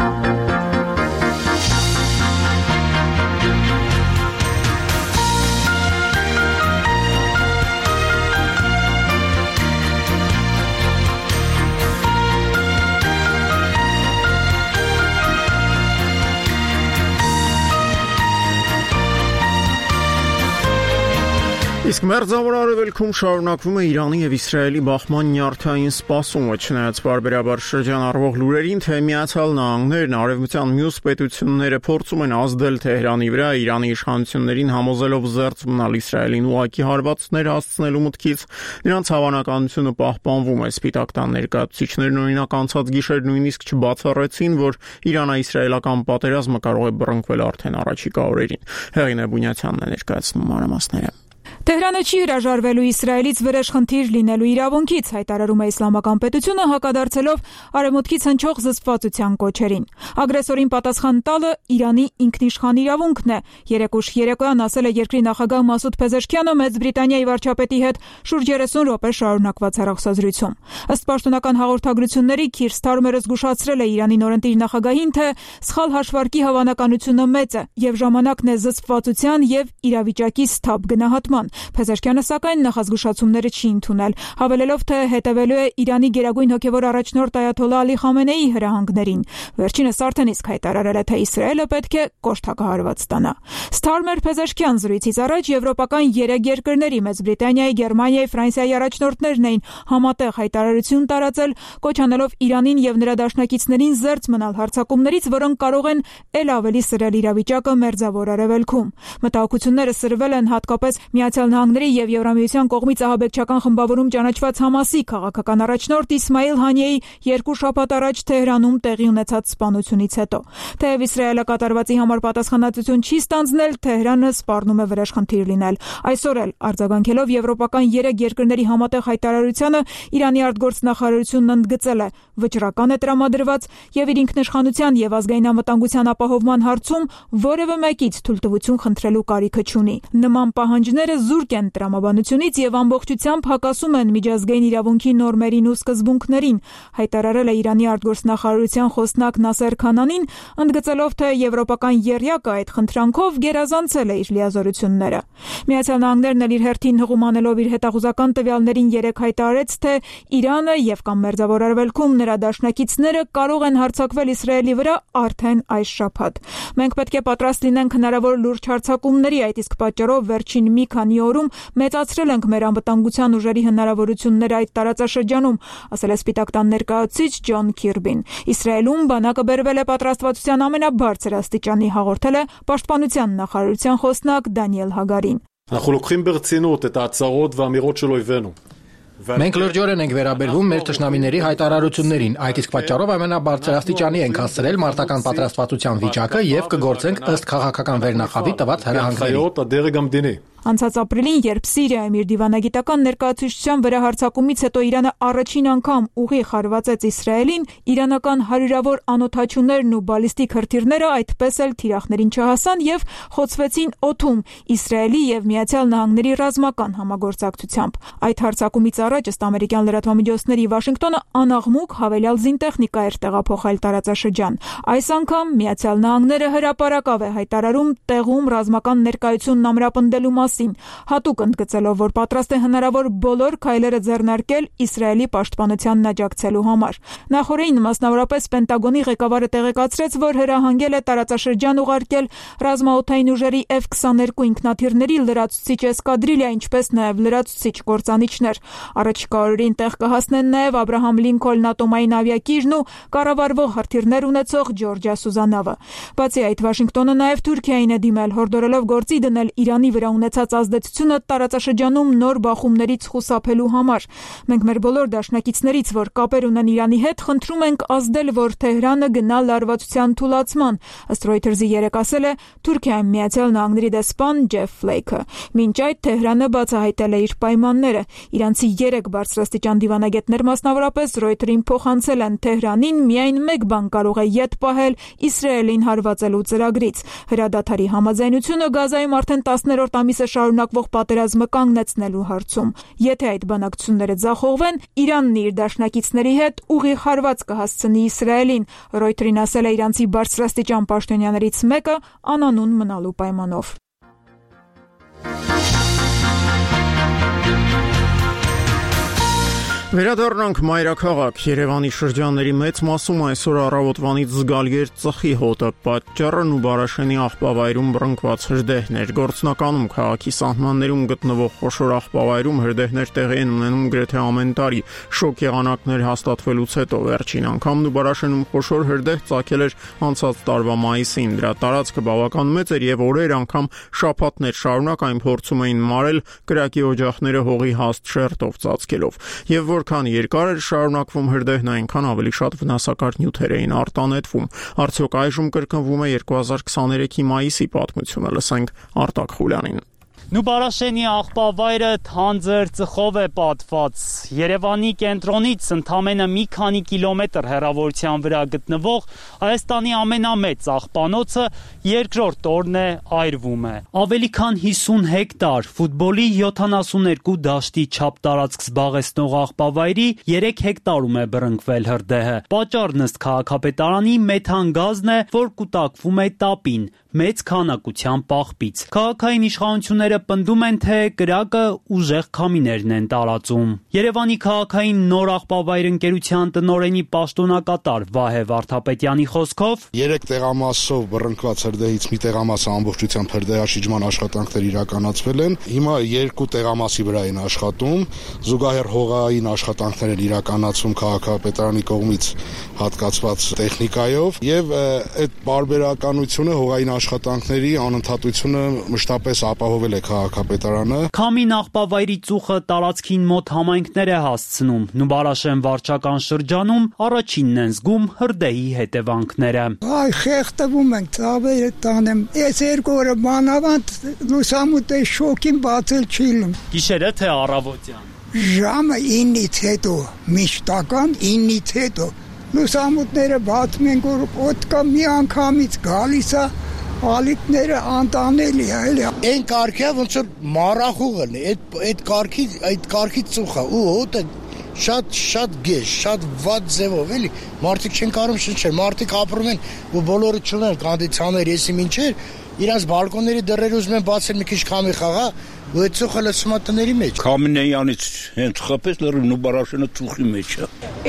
Իսկ մերձավոր արևելքում շարունակվում է Իրանի եւ Իսրայելի բախման նյարդային սպասումը, չնայած բարբերաբար շրջանառվող լուրերին, թե Միացյալ Նահանգներն արևմտյան մյուս պետությունները փորձում են ազդել Թեհրանի վրա, Իրանի իշխանություններին համոզելով զերծ մնալ Իսրայելին ուղղակի հարվածներ հասցնելու մտքից, նրանց հավանականությունը պահպանվում է։ Սպիտակ տան ներկայացուցիչներն օրինակ անցած գիշեր նույնիսկ չբացառեցին, որ Իրանա-իսրայելական պատերազմը կարող է բռնկվել արդեն առաջիկա օրերին։ Հեղինե Բունյացյանն է ներկայացնում մանրամասները։ Թեհրանը չի հրաժարվելու Իսրայելից վրեժ խնդիր լինելու իրավունքից, հայտարարում է Իսլամական պետությունը, հակադարձելով արևմուտքից հնչող զսպվածության կոչերին։ Ագրեսորին պատասխան տալը Իրանի ինքնիշխան իրավունքն է, երեկուշ երեկոյան ասել է երկրի նախագահ Մասուդ Փեզեշքյանը Մեծ Բրիտանիայի վարչապետի հետ շուրջ 30 րոպե շարունակված հեռախոսազրույցում։ Ըստ պաշտոնական հաղորդագրությունների Քիր Սթարմերը զգուշացրել է Իրանի նորընտիր նախագահին, թե սխալ հաշվարկի հավանականությունը մեծ է եւ ժամանակն է զսպվածության եւ իրավիճակի սթափ գնահատման։ Փեզեշքյանը սակայն նախազգուշացումները չի ընդունել, հավելելով, թե հետևելու է Իրանի գերագույն հոգևոր առաջնորդ Այաթոլլահ Ալի Խամենեիի հրահանգներին։ Վերջինս արդեն իսկ հայտարարել է, թե Իսրայելը պետք է կոշտ հակահարված ստանա։ Սթարմեր Փեզեշքյան զրույցից առաջ եվրոպական 3 երկրների Մեծ Բրիտանիայի, Գերմանիայի, Ֆրանսիայի առաջնորդներն էին համատեղ հայտարարություն տարածել, կոչ անելով Իրանին եւ նրա դաշնակիցներին զերծ մնալ հարձակումներից, որոնք կարող են ել ավելի սրել իրավիճակը Մերձավոր Արևելքում։ Մտահոգությունները սրվել են հատկապես Միացյալ Նահանգների եւ Եվրամիության կողմից ահաբեկչական խմբավորում ճանաչված Համասի քաղաքական առաջնորդ Իսմայիլ Հանիեի 2 շաբաթ առաջ Թեհրանում տեղի ունեցած սպանությունից հետո։ Թեև Իսրայելը կատարվածի համար պատասխանատվություն չի ստանձնել, Թեհրանը սպառնում է վրեժ խնդիր լինել։ Այսօր էլ արձագանքելով եվրոպական 3 երկրների համատեղ հայտարարությանը, Իրանի արտգործնախարարությունն ընդգծել է վճռական է տրամադրված եւ իր ինքնիշխանության եւ ազգային անվտանգության ապահովման հարցում որևէ մեկից թույլտվություն խնդրելու կարիքը չունի։ Նման պահանջները զուրկ են տրամաբանությունից եւ ամբողջությամբ հակասում են միջազգային իրավունքի նորմերին ու սկզբունքներին, հայտարարել է Իրանի արտգործնախարարության խոսնակ Նասեր Քանանին, ընդգծելով, թե եվրոպական եռյակը այդ խնդրանքով գերազանցել է իր լիազորությունները։ Միացյալ Նահանգներն էլ իր հերթին հղում անելով իր հետախուզական տվյալներին 3 հայտարարեց, թե Իրանը եւ կամ Մերձավոր Արևելքում նրա դաշնակիցները կարող են հարձակվել Իսրայելի վրա արդեն այս շաբաթ։ Մենք պետք է պատրաստ լինենք հնարավոր լուրջ հարձակումների, այդ իսկ պատճառով վերջին մի քանի օրում մեծացրել ենք մեր անվտանգության ուժերի հնարավորությունները այդ տարածաշրջանում, ասել է Սպիտակ տան ներկայացուցիչ Ջոն Քիրբին։ Իսրայելում բանակը բերվել է պատրաստվածության ամենաբարձր աստիճանի, հաղորդել է Պաշտպանության նախարարության խոսնակ Դանիել Հագարին։ אנחנו לוקחים ברצינות את ההצהרות והאמירות של אויבינו. Մենք լրջորեն ենք վերաբերվում մեր թշնամիների հայտարարություններին, այդ իսկ պատճառով ամենաբարձրաստիճանի ենք հասցրել մարտական պատրաստվածության վիճակը եւ կգործենք ըստ քաղաքական վերնախավի տված հրահանգների։ Անցած ապրիլին, երբ Սիրիայում իր դիվանագիտական ներկայացուցչության վրա հարձակումից հետո Իրանը առաջին անգամ ուղիղ հարվածեց Իսրայելին, իրանական հարյուրավոր անօդաչուներն ու բալիստիկ հրթիռները այդպես էլ թիրախներին չհասան եւ խոցվեցին օդում Իսրայելի եւ Միացյալ Նահանգների ռազմական համագործակցությամբ։ Այդ հարձակումից առաջ, ըստ ամերիկյան լրատվամիջոցների, Վաշինգտոնը անաղմուկ հավելյալ զինտեխնիկա էր տեղափոխել տարածաշրջան։ Այս անգամ Միացյալ Նահանգները հրապարակավ է հայտարարում տեղում ռազմական ներկայությունն ամրապնդելու հատուկ ընդգծելով, որ պատրաստ է հնարավոր բոլոր քայլերը ձեռնարկել Իսրայելի պաշտպանությանն աջակցելու համար։ Նախորդին մասնավորապես Պենտագոնի ղեկավարը տեղեկացրեց, որ հրահանգել է տարածաշրջան ուղարկել ռազմաօդային ուժերի F-22 ինքնաթիռների լրացուցիչ էսկադրիլիա, ինչպես նաև լրացուցիչ կործանիչներ։ Առաջիկա օրերին տեղ կհասնեն նաև Աբրահամ Լինքոլն ատոմային ավիակիրն ու կառավարվող հրթիռներ ունեցող Ջորջիա Սուզանավը։ Բացի այդ, Վաշինգտոնը նաև Թուրքիային է դիմել, հորդորելով գործի դնել Իրանի վրա ունեցած ազդեցությունը տարածաշրջանում նոր բախումներից խուսափելու համար։ Մենք մեր բոլոր դաշնակիցներից, որ կապեր ունեն Իրանի հետ, խնդրում ենք ազդել, որ Թեհրանը գնա լարվածության թուլացման, ըստ Reuters-ի երեկ ասել է Թուրքիայում Միացյալ Նահանգների դեսպան Ջեֆ Ֆլեյքը։ Մինչ այդ Թեհրանը բացահայտել է իր պայմանները։ Իրանցի 3 բարձրաստիճան դիվանագետներ մասնավորապես Reuters-ին փոխանցել են Թեհրանին միայն մեկ բան կարող է ետ պահել Իսրայելին հարվածելու ծրագրից։ Հրադադարի համաձայնությունը Գազայում արդեն 10-րդ ամիսը շարունակվող պատերազմը կանգնեցնելու հարցում։ Եթե այդ բանակցությունները ձախողվեն, Իրանն իր դաշնակիցների հետ ուղիղ հարված կհասցնի Իսրայելին, Reuters-ին ասել է իրանցի բարձրաստիճան պաշտոնյաներից մեկը անանուն մնալու պայմանով։ Վերադառնանք մայրաքաղաք։ Երևանի շրջանների մեծ մասում այսօր առավոտվանից զգալի էր ծխի հոտը, պատճառն ու Բարաշենի աղբավայրում բռնկված հրդեհներ։ Գործնականում քաղաքի սահմաններում գտնվող խոշոր աղբավայրում հրդեհներ տեղի են ունենում գրեթե ամեն տարի։ Շոկ եղանակներ հաստատվելուց հետո վերջին անգամն ու Բարաշենում խոշոր հրդեհ ծագել էր անցած տարվա մայիսին։ Դրա տարածքը բավական մեծ էր եւ օրեր անգամ շաբաթներ շարունակ այն փորձում էին մարել կրակի օջախները հողի հաստ շերտով ծածկելով։ Եվ որքան երկար էր շարունակվում հրդեհն, այնքան ավելի շատ վնասակար նյութեր էին արտանետվում։ Արդյոք այժմ կրկնվում է 2023-ի մայիսի պատմությունը, լսենք Արտակ Խուլյանին։ Նուբարաշենի աղբավայրը թանձր ծխով է պատված։ Երևանի կենտրոնից ընդամենը մի քանի կիլոմետր հեռավորության վրա գտնվող Հայաստանի ամենամեծ աղբանոցը երկրորդ օրն է այրվում է։ Ավելի քան 50 հեկտար ֆուտբոլի 72 դաշտի չափ տարածք զբաղեցնող աղբավայրի 3 հեկտարում է բռնկվել հրդեհը։ Պատճառն ըստ քաղաքապետարանի մեթան գազն է, որ կուտակվում է տապին մեծ քանակությամբ պաղբից։ Քաղաքային իշխանությունները պնդում են, թե կրակը ուժեղ քամիներն են տարածում։ Երևանի քաղաքային նոր աղբավայր ընկերության տնօրենի պաշտոնակատար Վահե Վարդապետյանի խոսքով 3 տեղամասով բռնկված հրդեհից մի տեղամասը ամբողջությամբ հրդեհաշիջման աշխատանքներ իրականացվել են։ Հիմա 2 տեղամասի վրա են աշխատում, զուգահեռ հողային աշխատանքներ են իրականացում քաղաքապետարանի կողմից հատկացված տեխնիկայով եւ այդ բարբերականությունը հողային աշխատանքների անընդհատությունը մշտապես ապահովել է քաղաքապետարանը։ Քամին աղբավայրի ծուխը տարածքին մոտ համայնքներ է հասցնում։ Նուբարաշեն վարչական շրջանում առաջինն են զգում հրդեհի հետևանքները։ Այ խեղդվում ենք, ծավերը տանեմ։ Ես 2 օրը մանավանդ լուսամուտի շոկին բացել չի լում։ Գիշերը թե առավոտյան։ Ժամը 9-ից հետո, միշտական 9-ից հետո լուսամուտները բացում են, որ օդկա մի անգամից գալիս է, ալիքները անտանելի է, էլի։ Այն կարգը ոնց որ մարախուղն է, այդ կարգի ծուխը ու հոտը շատ գեշ, շատ վատ ձևով, էլի։ Մարդիկ չեն կարող շնչել, մարդիկ ապրում են ու բոլորը չունեն կոնդիցիոներ, եսի մինչեր, իրանց բալկոնների դռները ուզում են բացել մի քիչ քամի խաղա, ու այդ ծուխը լցում է տների մեջ։ Քամինեյանից հենց խփեց լրիվ Նուբարաշենը ծուխի մեջ է։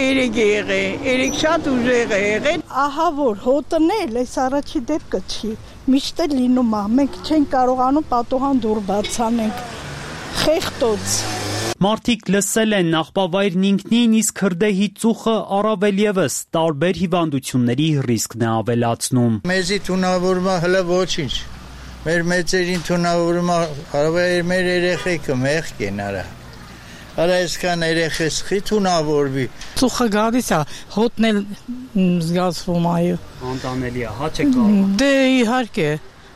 Երեք շատ ուժեղ է եղել։ Ահա որ հոտն էլ այս առաջի դեպքը չի։ Միշտ է լինում է, մենք չենք կարողանում պատուհան դուռ բացանենք։ Խեղտոց։ Մարդիկ լսել են աղբավայրն ինքնին, իսկ հրդեհի ծուխը առավել եւս տարբեր հիվանդությունների ռիսկն է ավելացնում։ Մեզի թունավորում է հələ ոչինչ։ Մեր մեծերին թունավորում է, հարավայր մեր երեխեքը մեղք են արա։ Արա այսքան երեխես խիտ ունավորվի։ Ծուխը գալիս է, հոտն էլ զգացվում այո։ Անտանելի է, հա չեք կարող։ Դե իհարկե։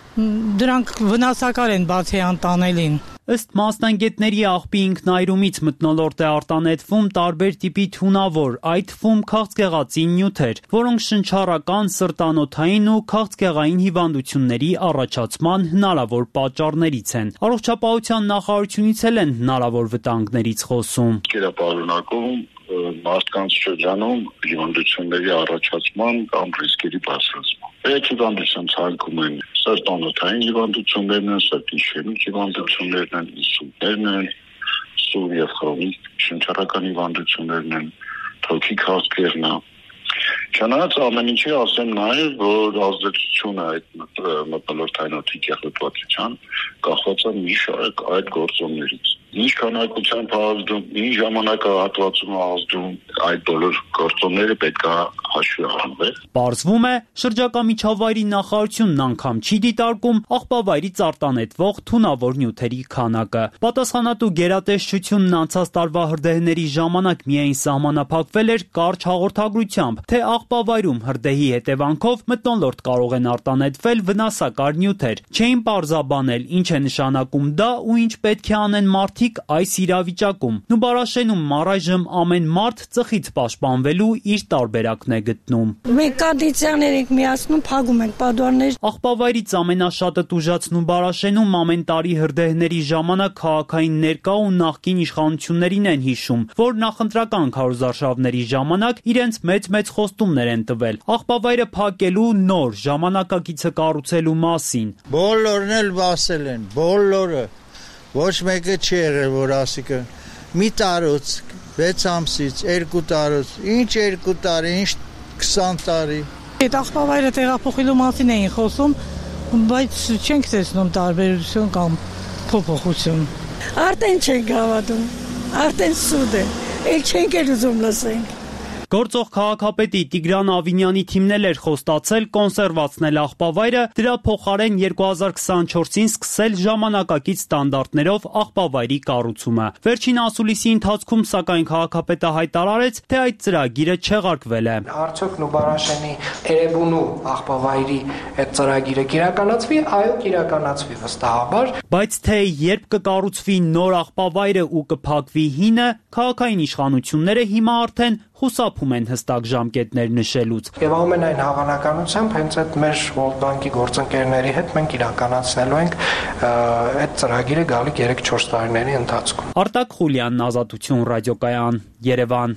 Դրանք վնասակար են բացի անտանելին։ Ըստ մասնագետների աղբի ինքնայրումից մթնոլորտ է արտանետվում տարբեր տիպի թունավոր, այդ թվում քաղցկեղածի նյութեր, որոնք շնչառական, սրտանոթային ու քաղցկեղային հիվանդությունների առաջացման հնարավոր պատճառներից են։ Առողջապահության նախարարությունից էլ են հնարավոր վտանգներից խոսում։ Կերապարունակում մարդկանց շրջանում հիվանդությունների առաջացման կամ ռիսկերի բարձրացման։ Այդ հիվանդության ցանկում են սրտանոթային հիվանդություններն են, սրտի իշեմիկ հիվանդություններն են, ինսուլտներն են, սուր եւ քրոնիկ շնչառական հիվանդություններն են, թոքի քաղցկեղն է։ Չնայած ամեն ինչի ասեմ նաև, որ ազդեցությունը այդ մթնոլորտային օդի կեղտոտվածության կախված է մի շարք այդ գործոններից։ Ինչ քանակությամբ ազդում, ինչ ժամանակահատվածում ազդում, այդ բոլոր գործոնները պետք է հաշվի առնվել։ Պարզվում է, շրջակա միջավայրի նախարարությունն անգամ չի դիտարկում աղբավայրից արտանետվող թունավոր նյութերի քանակը։ Պատասխանատու գերատեսչությունն անցած տարվա հրդեհների ժամանակ միայն սահմանափակվել էր կարճ հաղորդագրությամբ, թե աղբավայրում հրդեհի հետևանքով մթնոլորտ կարող են արտանետվել վնասակար նյութեր։ Չէին պարզաբանել ինչ է նշանակում դա ու ինչ պետք է անեն մարդիկ այս իրավիճակում։ Նուբարաշենում առայժմ ամեն մարդ ծխից պաշտպանվելու իր տարբերակն է գտնում։ Մենք կոնդիցիաներ ենք միացնում, փակում ենք պատուհաններ։ Աղբավայրից ամենաշատը տուժած Նուբարաշենում ամեն տարի հրդեհների ժամանակ քաղաքային ներկա ու նախկին իշխանություններին են հիշում, որ նախընտրական քարոզարշավների ժամանակ իրենց մեծ խոստումներ են տվել։ Աղբավայրը փակելու նոր ժամանակակիցը կառուցելու մասին։ Բոլորն էլ ասել են, բոլորը։ Ոչ մեկը չի եղել, որ ասիկը մի տարուց, 6 ամսից, 2 տարուց, ինչ 2 տարի, ինչ 20 տարի։ Այդ աղբավայրը տեղափոխելու մասին էին խոսում, բայց չենք տեսնում տարբերություն կամ փոփոխություն։ Արդեն չենք հավատում, արդեն սուտ է, էլ չենք էլ ուզում լսենք։ Գործող քաղաքապետի Տիգրան Ավինյանի թիմն էր խոստացել կոնսերվացնել աղբավայրը, դրա փոխարեն 2024-ին սկսել ժամանակակից ստանդարտներով աղբավայրի կառուցումը։ Վերջին ասուլիսի ընթացքում սակայն քաղաքապետը հայտարարեց, թե այդ ծրագիրը չեղարկվել է։ Արդյոք Նուբարաշենի Էրեբունու աղբավայրի այդ ծրագիրը կիրականացվի, այո, կիրականացվի վստահաբար։ Բայց թե երբ կկառուցվի նոր աղբավայրը ու կփակվի հինը, քաղաքային իշխանությունները հիմա արդեն խուսափում են հստակ ժամկետներ նշելուց։ Եվ ամենայն հավանականությամբ հենց այդ մեր World Bank-ի գործընկերների հետ մենք իրականացնելու ենք այդ ծրագիրը գալիք 3-4 տարիների ընթացքում։ Արտակ Խուլյանն, Ազատություն ռադիոկայան, Երևան։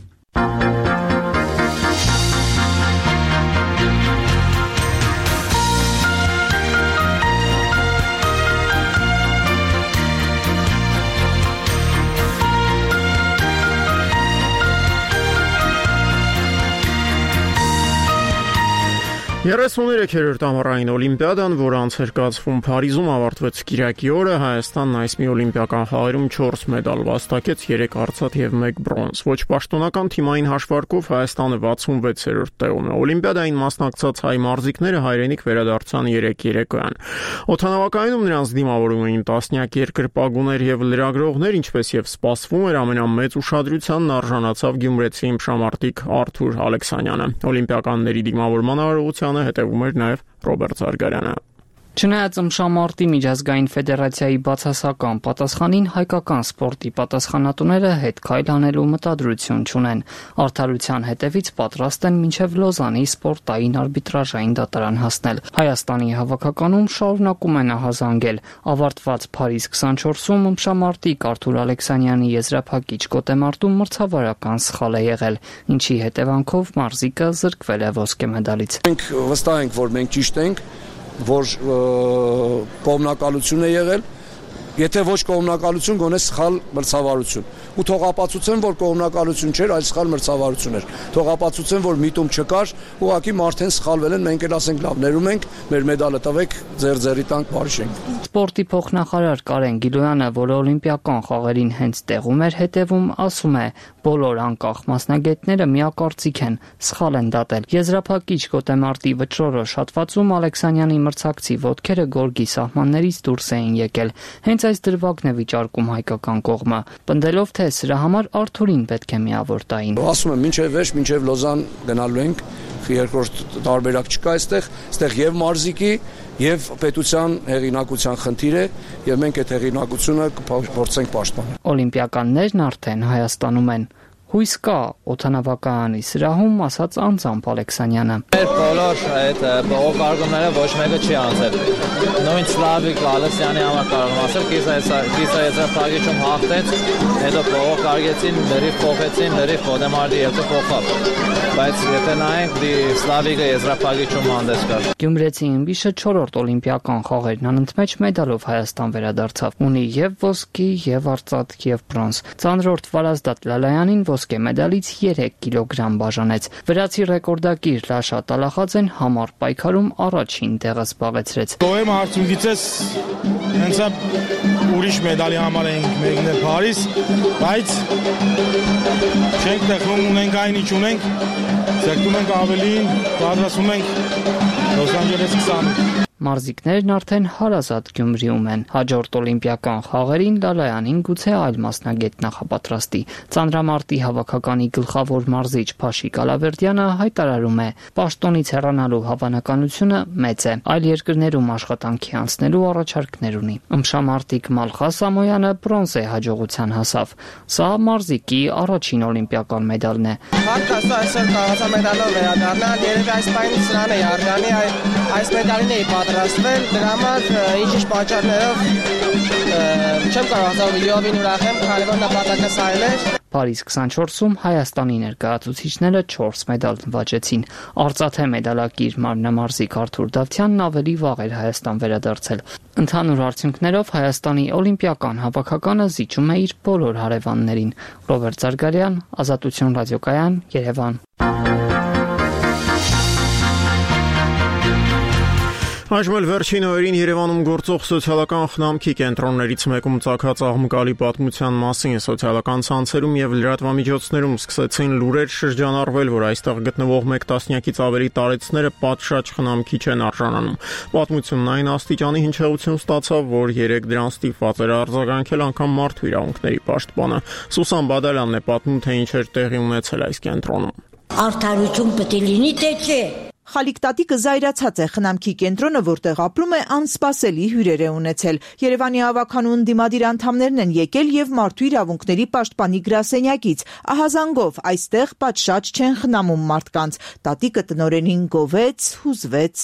Երեսուներեքերորդ ամառային օլիմպիադան, որ անցեր կացվում Փարիզում, ավարտվեց կիրակի օրը։ Հայաստանն այս մի օլիմպիական խաղերում 4 մեդալ վաստակեց, 3 արծաթ եւ 1 բրոնզ։ Ոչ պաշտոնական թիմային հաշվարկով Հայաստանը 66-րդ տեղում է։ Օլիմպիադային մասնակցած հայ մարզիկները հայրենիք վերադարձան 3 երեկոյան։ Օդանավակայանում նրանց դիմավորում էին տասնյակ երկրպագուներ եւ լրագրողներ, ինչպես եւ սպասվում էր, ամենամեծ ուշադրությանն արժանացավ գյումրեցի իմշամարտիկ Արթուր Ալեքսանյանը։ Օլիմպիականների դիմավորման արարողությանը հետևում էր նաեւ Ռոբերտ Զարգարյանը։ Չնայած ըմշամարտի միջազգային ֆեդերացիայի բացասական պատասխանին, հայկական սպորտի պատասխանատուները հետ քայլ անելու մտադրություն չունեն։ Արդարության հետևից պատրաստ են մինչև Լոզանի սպորտային արբիտրաժային դատարան հասնել։ Հայաստանի հավաքականում շարունակում են ահազանգել։ Ավարտված Փարիզ 24-ում ըմշամարտիկ Արթուր Ալեքսանյանի եզրափակիչ գոտեմարտում մրցավարական սխալ է եղել, ինչի հետևանքով մարզիկը զրկվել է ոսկե մեդալից։ Մենք վստահ ենք, որ մենք ճիշտ ենք, որ կողմնակալություն է եղել, եթե ոչ կողմնակալություն, գոնե սխալ մրցավարություն։ Ու թող ապացուցեն, որ կողմնակալություն չէր, այլ սխալ մրցավարություն էր։ Թող ապացուցեն, որ միտում չկար, ուղղակի մարդեն սխալվել են, մենք էլ ասենք լավ, ներում ենք, մեր մեդալը տվեք, ձեր տանք բարի շենք։ Սպորտի փոխնախարար Կարեն Գիլոյանը, որը օլիմպիական խաղերին հենց տեղում էր հետևում, ասում է, Բոլոր անկախ մասնագետները միակարծիք են, սխալ են դատել։ Եզրափակիչ գոտեմարտի վճռորոշ հատվածում Ալեքսանյանի մրցակցի ոտքերը գորգի սահմաններից դուրս էին եկել։ Հենց այս դրվագն է վիճարկում հայկական կողմը, պնդելով, թե սրա համար Արթուրին պետք է միավոր տային։ Ասում եմ, մինչև վերջ, մինչև Լոզան գնալու ենք, երկրորդ տարբերակ չկա այստեղ եւ մարզիկի եւ պետության հեղինակության խնդիր է եւ մենք այդ հեղինակությունը կփորձենք պաշտպանել։ Օլիմպիականներն արդեն Հայաստանում են։ Հույս կա օդանավակայանի սրահում, ասաց անձամբ Ալեքսանյանը։ Մեր բոլոր այդ բողոքարկումները ոչ մեկը չի անցել։ Նույն Սլավիկ Ալեքսյանի համար կարող եմ ասել, կիսաեզրափակիչում հաղթեց, հետո բողոքարկեցին, լրիվ փոխեցին, լրիվ Խոդեմարդի երթը փոխավ։ Բայց եթե նայենք, Սլավիկը եզրափակիչում հանդես գար։ Գյումրեցի ըմբիշը 4-րդ օլիմպիական խաղերն անընդմեջ մեդալով Հայաստան վերադարձավ։ Ունի եւ ոսկի, եւ արծաթ, եւ բրոնզ։ Ծանրորդ Վարազդատ Լալայանին ոսկե մեդալից 3 կիլոգրամ բաժանեց։ Վրացի ռեկորդակիր Լաշա Տալախաձեն համառ պայքարում առաջին տեղը զբաղեցրեց։ Գոհեմ արդյունքից հենց ուրիշ մեդալի համար ենք մեկնել Փարիզ, բայց չենք տխրում, ունենք այն ինչ ունենք, ձգտում ենք ավելին, պատրաստվում ենք Լոս Անջելես 20։ Մարզիկներն արդեն հարազատ Գյումրիում են։ Հաջորդ օլիմպիական խաղերին Լալայանին գուցե այլ մասնագետ նախապատրաստի։ Ծանրամարտի հավաքականի գլխավոր մարզիչ Փաշիկ Ալավերդյանը հայտարարում է, պաշտոնից հեռանալու հավանականությունը մեծ է։ Այլ երկրներում աշխատանքի անցնելու առաջարկներ ունի։ Ըմբշամարտիկ Մալխա Սամոյանը բրոնզե հաջողության հասավ։ Սա մարզիկի առաջին օլիմպիական մեդալն է։ Հարկաստո այսօր կարողացա մեդալով վերադառնալ, երևի այս պահին սրան է արգանի, այս մեդալին էի պատրաստվել, դրա համար ինչ-ինչ պատճառներով չեմ կարողացավ լիովին ուրախ եմ, քանի որ նպատակը սա էր։ Փարիզ 24-ում Հայաստանի ներկայացուցիչները 4 մեդալ նվաճեցին։ Արծաթե մեդալակիր մարմնամարզիկ Արթուր Դավթյանն ավելի վաղ էր Հայաստան վերադարձել։ Ընդհանուր արդյունքներով Հայաստանի օլիմպիական հավաքականը զիջում է իր բոլոր հարևաններին։ Ռոբերտ Զարգարյան, Ազատություն ռադիոկայան, Երևան։ Այժմ էլ վերջին օրերին Երևանում գործող սոցիալական խնամքի կենտրոններից մեկում ծագած աղմկալի պատմության մասին սոցիալական ցանցերում եւ լրատվամիջոցներում սկսեցին լուրեր շրջանառվել, որ այստեղ գտնվող 1 տասնյակից ավելի տարեցները պատշաճ խնամքի չեն արժանանում։ Պատմությունն այն աստիճանի հնչեղություն ստացավ, որ 3 դրան ստիպված էր արձագանքել անգամ մարդու իրավունքների պաշտպանը։ Սուսան Բադալյանն է պատմում, թե ինչ էր տեղի ունեցել այս կենտրոնում։ Արդարություն պետք է լինի, թե չէ։ Խալիկ տատիկը զայրացած է խնամքի կենտրոնը, որտեղ ապրում է, անսպասելի հյուրեր է ունեցել։ Երևանի հավաքանու ընդդիմադիր անդամներն են եկել եւ մարդու իրավունքների պաշտպանի գրասենյակից։ Ահազանգով այստեղ պատշաճ չեն խնամում մարդկանց։ Տատիկը տնօրենին գովեց, հուզվեց։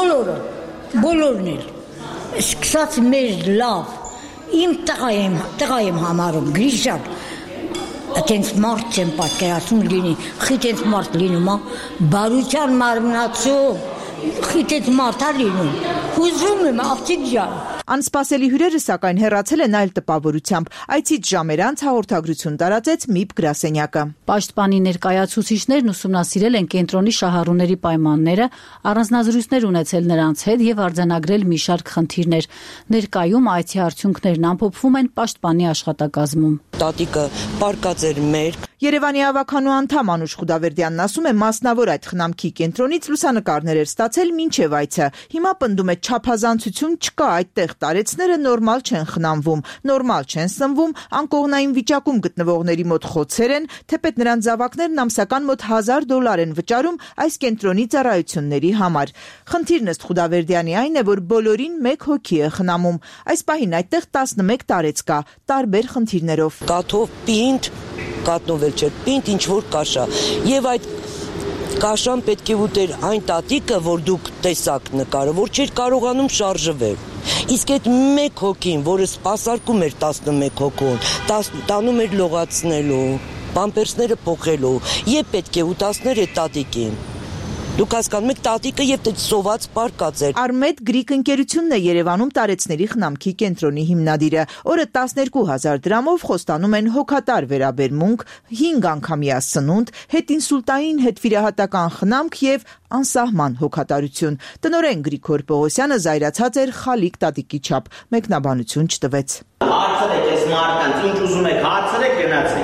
Բոլորն էլ։ Սկսած մեզ լավ։ Իմ տղա եմ համարում, Գրիշան։ Այդենց մարդ չեմ պատկերացնում լինի, խիտենց մարդ լինում, բարության մարմնացում, խիտենց մարդ լինում, հուզվում եմ, աղջիկ ջան։ Անսպասելի հյուրերը սակայն հեռացել են այլ տպավորությամբ։ Այցից ժամեր անց հաղորդագրություն տարածեց ՄԻՊ գրասենյակը։ Պաշտպանի ներկայացուցիչներն ուսումնասիրել են կենտրոնի շահառուների պայմանները, առանձնազրույցներ ունեցել նրանց հետ եւ արձանագրել մի շարք խնդիրներ։ Ներկայում այցի արդյունքներն ամփոփվում են պաշտպանի աշխատակազմում։ Տատիկը պարկած էր մերկ։ Երևանի հավաքանու անդամ Անուշ Խուդավերդյանն ասում է, մասնավոր այդ խնամքի կենտրոնից լուսանկարներ էր ստացել մինչև այցը։ Հիմա պնդում է, չափազանցություն չկա, այդտեղ տարեցները նորմալ չեն խնամվում, նորմալ չեն սնվում, անկողնային վիճակում գտնվողների մոտ խոցեր են, թեպետ նրանց զավակներն ամսական մոտ $1000 են վճարում այս կենտրոնի ծառայությունների համար։ Խնդիրն ըստ Խուդավերդյանի այն է, որ բոլորին 1 հոգի է խնամում։ Այս պահին այդտեղ 11 տարեց կա, տարբեր խնդիրներով։ Կաթով պինդ, կատնովել չէ, պինդ ինչ-որ կաշա, և այդ կաշան պետք է ուտեր այն տատիկը, որ դուք տեսակ նկարը, որ չէր կարողանում շարժվել։ Իսկ այդ 1 հոգին, որը սպասարկում էր 11 հոգուն, տանում էր լողացնելու, պամպերսները փոխելու, և պետք է ուտասներ այդ տատիկին։ Դուք հասկանում եք, տատիկը եւ սոված պարկած էր։ Արմեդ Գրիկ ընկերությունն է Երևանում տարեցների խնամքի կենտրոնի հիմնադիրը։ Օրը 12000 դրամով խոստանում են հոգատար վերաբերմունք, 5 անգամյա սնունդ, հետինսուլտային հետվիրահատական խնամք եւ անսահման հոգատարություն։ Տնօրեն Գրիգոր Պողոսյանը զայրացած էր Խալիկ տատիկի չափ, մեկնաբանություն չտվեց։ Հարցրեք այս մարդկանց, ինչ ուզում եք, հարցրեք, գնացեք։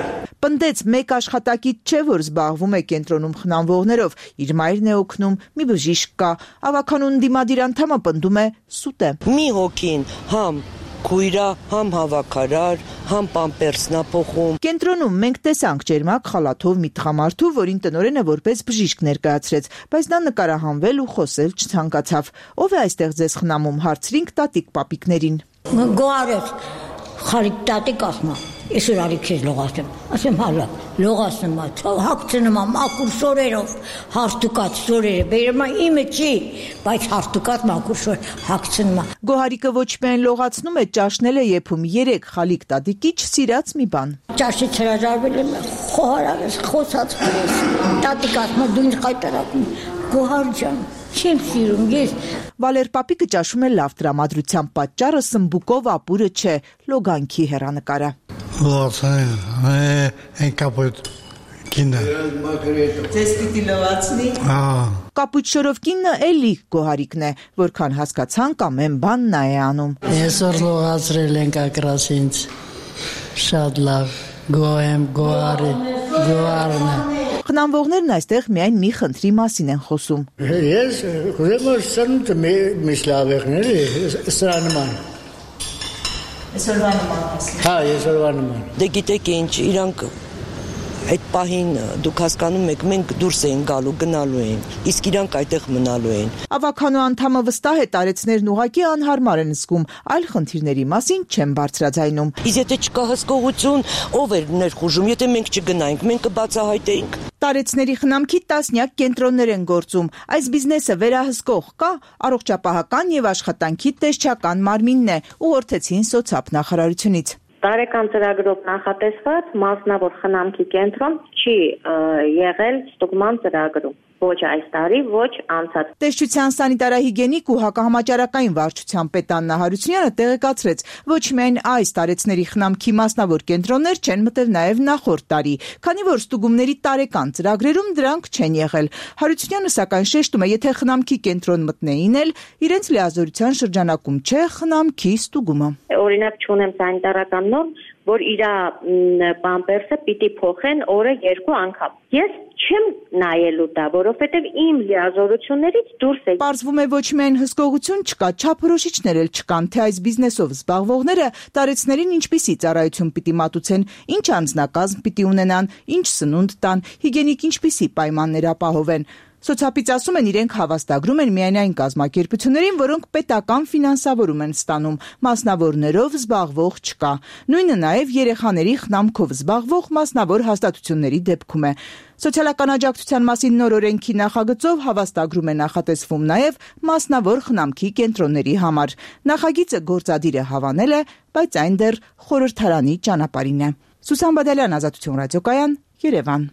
Պնդեց մեկ աշխատակից չէ, որ զբաղվում է կենտրոնում խնամվողներով, իր մայրն է օգնում, մի բժիշկ կա, ավականուն դիմադիր անդամը պնդում է սուտ է։ Մի հոգին համ քույրա, համ հավաքարար, համ պամպերսնա փոխում։ Կենտրոնում մենք տեսանք ջերմակ խալաթով մի տղամարդու, որին տնօրենը որպես բժիշկ ներկայացրեց, բայց նա նկարահանվել ու խոսել չցանկացավ։ Ով է այստեղ ձեզ խնամում, հարցրինք տատիկ պապիկներին։ Գոհարով խարիկ տատիկ ասма, ես ուրարի քեզ լողացեմ, ասեմ հալա, լողացնում է, հագցնում է մաքուր սորերով, հարթուկած սորերը, բերում է իմը չի, բայց հարթուկած մաքուր սոր հագցնում է։ Գոհարիկը ոչ միայն լողացնում է, ճաշնել է եփում 3 խալիկ տատիկի չսիրած մի բան։ Ճաշից հրաժարվել եմ, խոհարավես, խոսացվել ես, տատիկ ասма, դու ինձ խայտարակում, Գոհար ջան, չեմ սիրում ես։ Վալեր պապիկը ճաշում է լավ տրամադրության պատճառը սմբուկով ապուրը չէ, լոգանքի հեռանկարը։ Ձեզ պիտի լվացնի։ Կապույտ շորով կինը էլի Գոհարիկն է, որքան հասկացանք ամեն բան նա է անում։ Այսօր լողացրել ենք ակրաս ինձ, շատ լավ, գոհեմ, գոհարն է։ Խնամվողներն այստեղ միայն մի խնդրի մասին են խոսում։ Ես ուզում եմ սրունտը միշտ լավ եղնել, սրա նման։ Այսօրվա նման ասում։ Հա, այսօրվա նման։ Դե գիտեք ինչ, իրանք այդ պահին դուք հասկանում եք, մենք դուրս էին գալու, գնալու էին, իսկ իրանք այդտեղ մնալու էին։ Ավականու անդամը վստահ է տարեցներն ուղղակի անհարմար են զգում, այլ խնդիրների մասին չեն բարձրաձայնում։ Իսկ եթե չկա հսկողություն, ով էր ներխուժում, եթե մենք չգնայինք, մենք կբացահայտեինք։ Տարեցների խնամքի տասնյակ կենտրոններ են գործում։ Այս բիզնեսը վերահսկող կա, առողջապահական եւ աշխատանքի տեսչական մարմինն է, ուղղորդեցին սոցիալնախարարությունից։ Տարեկան ծրագրով նախատեսված մասնավոր խնամքի կենտրոն չի եղել ստուգման ծրագրում։ Ոչ այս տարի, ոչ անցած։ Տեսչության սանիտարահիգենիկ ու հակահամաճարակային վարչության պետ Աննա Հարությունյանը տեղեկացրեց, ոչ միայն այս տարեցների խնամքի մասնավոր կենտրոններ չեն մտել նաև նախորդ տարի, քանի որ ստուգումների տարեկան ծրագրերում դրանք չեն եղել։ Հարությունյանը սակայն շեշտում է, եթե խնամքի կենտրոն մտնեին էլ, իրենց լիազորության շրջանակում չէ խնամքի ստուգումը։ Օրինակ չունեմ սանիտարական նորմ, որ իր պամպերսը պիտի փոխեն օրը 2 անգամ։ Ես չեմ նայելու դա, որովհետև իմ լիազորություններից դուրս է։ Պարզվում է ոչ միայն հսկողություն չկա, չափորոշիչներ էլ չկան, թե այս բիզնեսով զբաղվողները տարեցներին ինչպիսի ծառայություն պիտի մատուցեն, ինչ անձնակազմ պիտի ունենան, ինչ սնունդ տան, հիգենիկ ինչպիսի պայմաններ ապահովեն։ Սոցիալից ասում են, իրենք հավաստագրում են միայն այն կազմակերպություններին, որոնք պետական ֆինանսավորում են ստանում, մասնավորներով զբաղվող չկա։ Նույնը նաև երեխաների խնամքով զբաղվող մասնավոր հաստատությունների դեպքում է։ Սոցիալական աջակցության մասին նոր օրենքի նախագծով հավաստագրում է նախատեսվում նաև մասնավոր խնամքի կենտրոնների համար։ Նախագիծը գործադիրը հավանել է, բայց այն դեռ խորհրդարանի ճանապարհին է։ Սուսան Բադալյան, Ազատություն ռադիոկայան, Երևան։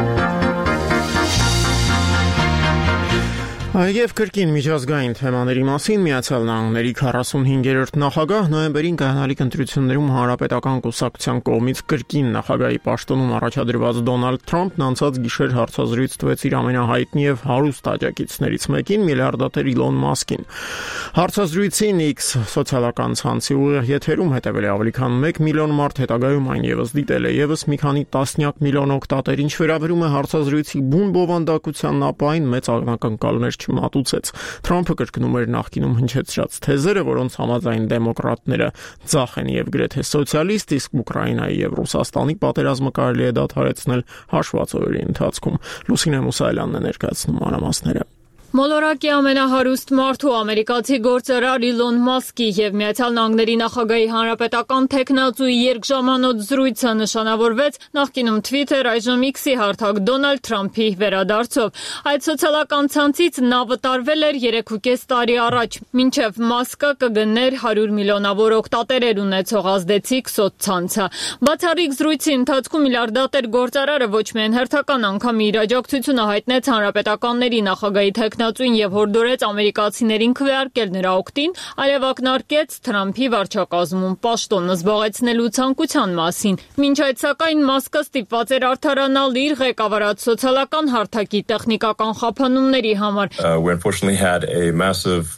Եվ կրկին միջազգային թեմաների մասին Միացյալ Նահանգների 45-րդ նախագահ նոյեմբերին կայանալիք ընտրություններում Հանրապետական կուսակցության կողմից կրկին նախագահի պաշտոնում առաջադրված Դոնալդ Թրամփն անցած գիշեր հարցազրույց տվեց իր ամենահայտնի եւ հարուստ աջակիցներից մեկին, միլիարդատեր Իլոն Մասկին։ Հարցազրույցին X սոցիալական ցանցի ուղիղ եթերում հետևել է ավելի քան 1 միլիոն մարդ, հետագայում այն եւս դիտել է եւս մի քանի տասնյակ միլիոն օգտատեր, ինչ վերաբերում է հարցազրույցի բուն բովանդակության ապային մեծ ակնկալներ չմատուցեց։ Թրամփը կրկնում էր նախկինում հնչեցրած թեզերը, որոնց համաձայն դեմոկրատները ձախ են եւ գրեթե սոցիալիստ, իսկ Ուկրաինայի եւ Ռուսաստանի պատերազմը կարելի է դադարեցնել հաշված օրերի ընթացքում։ Լուսինե Մուսայելյանն է ներկայացնում մանրամասները։ Մոլորակի ամենահարուստ մարդու ամերիկացի գործարար Իլոն Մասկի եւ Միացյալ Նահանգների նախագահի հանրապետական տեխնացուի երկժամանոց զրույցը նշանավորվեց նախկինում Twitter, այժմ X-ի հարթակ Դոնալդ Թրամփի վերադարձով։ Այդ սոցիալական ցանցից նա վտարվել էր 3.5 տարի առաջ, մինչև Մասկը կգներ 100 միլիոնավոր օգտատերեր ունեցող ազդեցիկ սոցցանցը։ Բացառիկ զրույցի ընթացքում միլիարդատեր գործարարը ոչ միայն հերթական անգամ իր աջակցությունը հայտնեց հանրապետականների նախագահի տեխնացուին եւ հորդորեց ամերիկացիներին քվեարկել նրա օգտին, այլև ակնարկեց Թրամփի վարչակազմում պաշտոնը զբաղեցնելու ցանկության մասին։ Մինչ այդ սակայն Մասկը ստիպված էր արդարանալ իր ղեկավարած սոցիալական հարթակի տեխնիկական խափանումների համար։ We unfortunately had a massive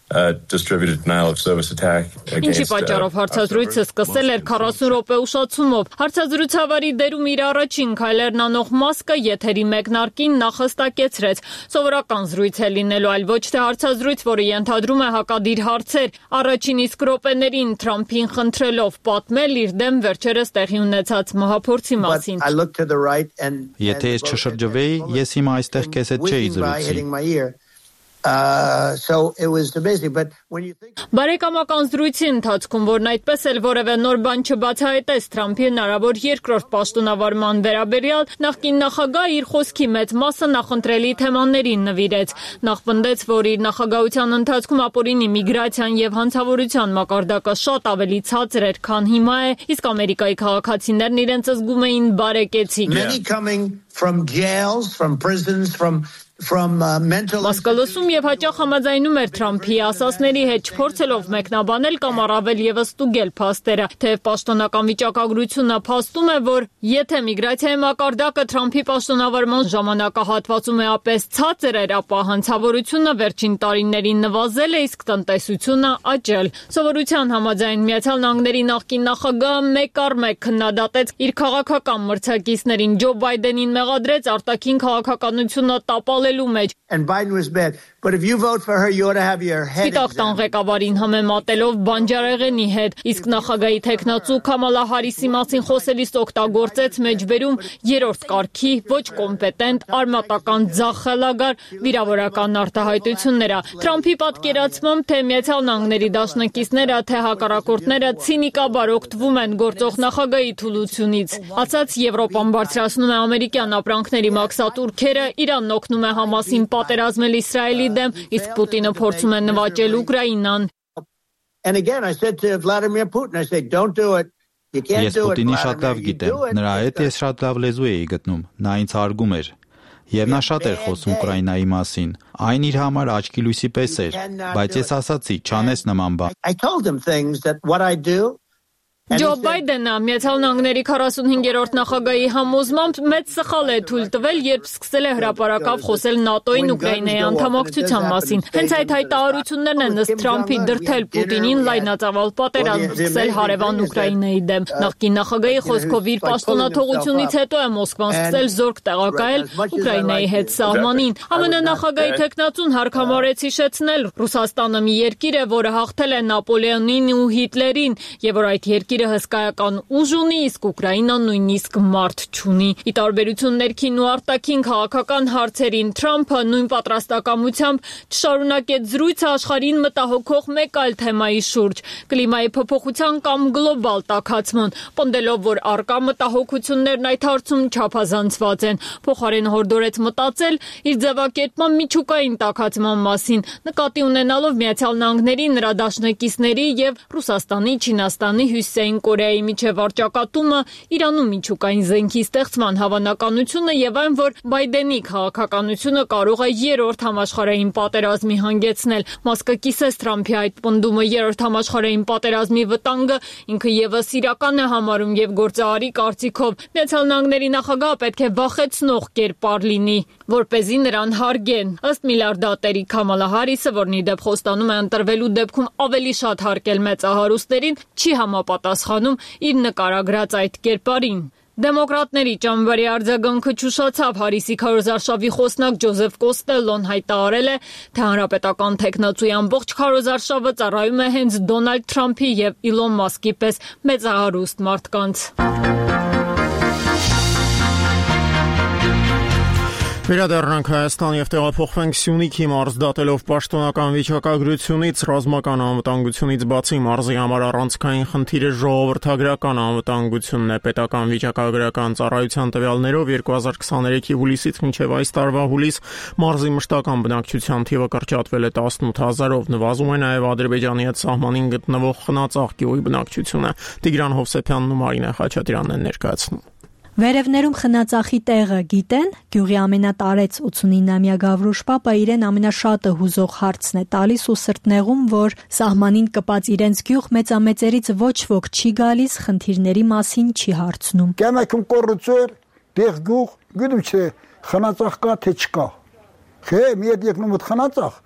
distributed denial of service attack Ինչի պատճառով հարցազրույցը սկսել էր 40 րոպե ուշացումով։ Հարցազրույցավարի դերում իր առաջին քայլերն անող Մասկը եթերի մեկնարկին նախհստակեցրեց. սովորական զրույց է լինելու, այլ ոչ թե հարցազրույց, որը ենթադրում է հակադիր հարցեր։ Առաջին իսկ րոպեներին Թրամփին խնդրելով պատմել իր դեմ վերջերս տեղի ունեցած մահափորձի մասին։ Եթե ես չշրջվեի, ես հիմա այստեղ քեզ հետ չէի զրուցի։ Բարեկամական զրույցի ընթացքում, որն այդպես էլ որևէ նոր բան չբացահայտեց Թրամփի հնարավոր երկրորդ պաշտոնավարման վերաբերյալ, նախկին նախագահը իր խոսքի մեծ մասը նախընտրելի թեմաներին նվիրեց։ Նախ պնդեց, որ իր նախագահության ընթացքում ապօրինի միգրացիան եւ հանցավորության մակարդակը շատ ավելի ցածր էր, քան հիմա է, իսկ Ամերիկայի քաղաքացիներն իրենց զգում էին բարեկեցիկ։ Մասկը լսում եւ հաճախ համաձայնում էր Թրամփի ասածների հետ, չփորձելով մեկնաբանել կամ առավել եւս ստուգել փաստերը, թեև պաշտոնական վիճակագրությունը փաստում է, որ եթե միգրացիայի մակարդակը Թրամփի պաշտոնավարման ժամանակահատվածում էապես ցածր էր, ապա հանցավորությունը վերջին տարիներին նվազել է, իսկ տնտեսությունը աճել։ Սովորության համաձայն Միացյալ Նահանգների նախկին նախագահը մեկ առ մեկ քննադատեց իր քաղաքական մրցակիցներին, Ջո Բայդենին մեղադրեց արտաքին քաղաքականությունը տապալելու մեջ։ Սպիտակ տան ղեկավարին համեմատելով բանջարեղենի հետ, իսկ նախագահի թեկնածու Քամալա Հարիսի մասին խոսելիս օգտագործեց մեջբերում երրորդ կարգի, ոչ կոմպետենտ, արմատական ձախ խելագար վիրավորական արտահայտությունները։ Թրամփի պատկերացմամբ, թե Միացյալ Նահանգների դաշնակիցները, թե հակառակորդները ցինիկաբար օգտվում են գործող նախագահի թուլությունից։ Ասած Եվրոպան բարձրացնում է ամերիկյան ապրանքների մաքսատուրքերը, Իրանն օգնում է Համասին պատերազմել Իսրայելի դեմ, իսկ Պուտինը փորձում է նվաճել Ուկրաինան։ Ես Պուտինին շատ լավ գիտեմ, նրա հետ ես շատ լավ լեզու էի գտնում, նա ինձ հարգում էր։ Եվ նա շատ էր խոսում Ուկրաինայի մասին, այն իր համար աչքի լույսի պես էր, բայց ես ասացի, չանես նման բան։ Ջո Բայդենը Միացյալ Նահանգների 45-րդ նախագահի համոզմամբ մեծ սխալ է թույլ տվել, երբ սկսել է հրապարակավ խոսել ՆԱՏՕ-ին Ուկրաինայի անդամակցության մասին։ Հենց այդ հայտարարություններն են ըստ Թրամփի դրդել Պուտինին լայնածավալ պատերազմ սկսել հարևան Ուկրաինայի դեմ։ Նախկին նախագահի խոսքով իր պաշտոնաթողությունից հետո է Մոսկվան սկսել զորք տեղակայել Ուկրաինայի հետ սահմանին։ ԱՄՆ նախագահի թեկնածուն հարկամարեց հիշեցնել Ռուսաստանը մի երկիր է, որը հաղթել է Նապոլեոնին ու Հիտլերին, եւ որ այդ երկիրը հսկայական ուժ ունի, իսկ Ուկրաինան նույնիսկ մարդ չունի։ Ի տարբերություն ներքին ու արտաքին քաղաքական հարցերին Թրամփը նույն պատրաստակամությամբ չշարունակեց զրույցը աշխարհին մտահոգող մեկ այլ թեմայի շուրջ՝ կլիմայի փոփոխության կամ գլոբալ տաքացման, պնդելով, որ առկա մտահոգություններն այդ հարցում չափազանցված են։ Փոխարեն հորդորեց մտածել իր ձևակերպման միջուկային տաքացման մասին, նկատի ունենալով Միացյալ Նահանգների, նրա դաշնակիցների եւ Ռուսաստանի, Չինաստանի, Հյուսիսային Կորեայի միջև վարչակատումը, Իրանում միջուկային զենքի ստեղծման հավանականությունը եւ այն, որ Բայդենի քաղաքականությունը կարող է երրորդ համաշխարհային պատերազմի հանգեցնել։ Մասկը կիսեց Թրամփի այդ պնդումը երրորդ համաշխարհային պատերազմի վտանգը ինքը եւս իրական է համարում եւ գործարարի կարծիքով Միացյալ Նահանգների նախագահը պետք է վախեցնող կերպար լինի, որպեսզի նրան հարգեն։ Ըստ միլիարդատերի Քամալա Հարիսը, որն ի դեպ խոստանում է ընտրվելու դեպքում ավելի շատ հարգել մեծահարուստերին, չի համապատասխանում իր նկարագրած այդ կերպարին։ Դեմոկրատների ճամբարի արձագանքը չուշացավ։ Հարիսի քարոզարշավի խոսնակ Ջոզեֆ Կոստելլոն հայտարարել է, թե հանրապետական թեկնածուի ամբողջ քարոզարշավը ծառայում է հենց Դոնալդ Թրամփի եւ Իլոն Մասկի պես մեծահարուստ մարդկանց։ Վերադառնանք Հայաստան եւ տեղափոխվենք Սյունիքի մարզ, դատելով պաշտոնական վիճակագրությունից, ռազմական անվտանգությունից բացի մարզի համար առանցքային խնդիրը ժողովրդագրական անվտանգությունն է։ Պետական վիճակագրական ծառայության տվյալներով 2023-ի հուլիսից մինչև այս տարվա հուլիս մարզի մշտական բնակչության թիվը կրճատվել է 18000-ով, նվազում է նաեւ Ադրբեջանի հետ սահմանին գտնվող Խնածաղ գյուղի բնակչությունը։ Տիգրան Հովսեփյանն ու Մարինե Խաչատրյանն են ներկայացնում։ Վերևներում Խնածախի տեղը գիտեն, գյուղի ամենատարեց 89-ամյա Գավրուշ պապը իրեն ամենաշատը հուզող հարցն է տալիս ու սրտնեղում, որ սահմանին կպած իրենց գյուղ մեծամեծերից ոչ ոք չի գալիս, խնդիրների մասին չի հարցնում։ Կամակում կոռուպցիա, դեղ գյուղ, գիտում չէ, Խնածախ կա թե չկա։ Չէ, մի հետ եկնում ըդ Խնածախ,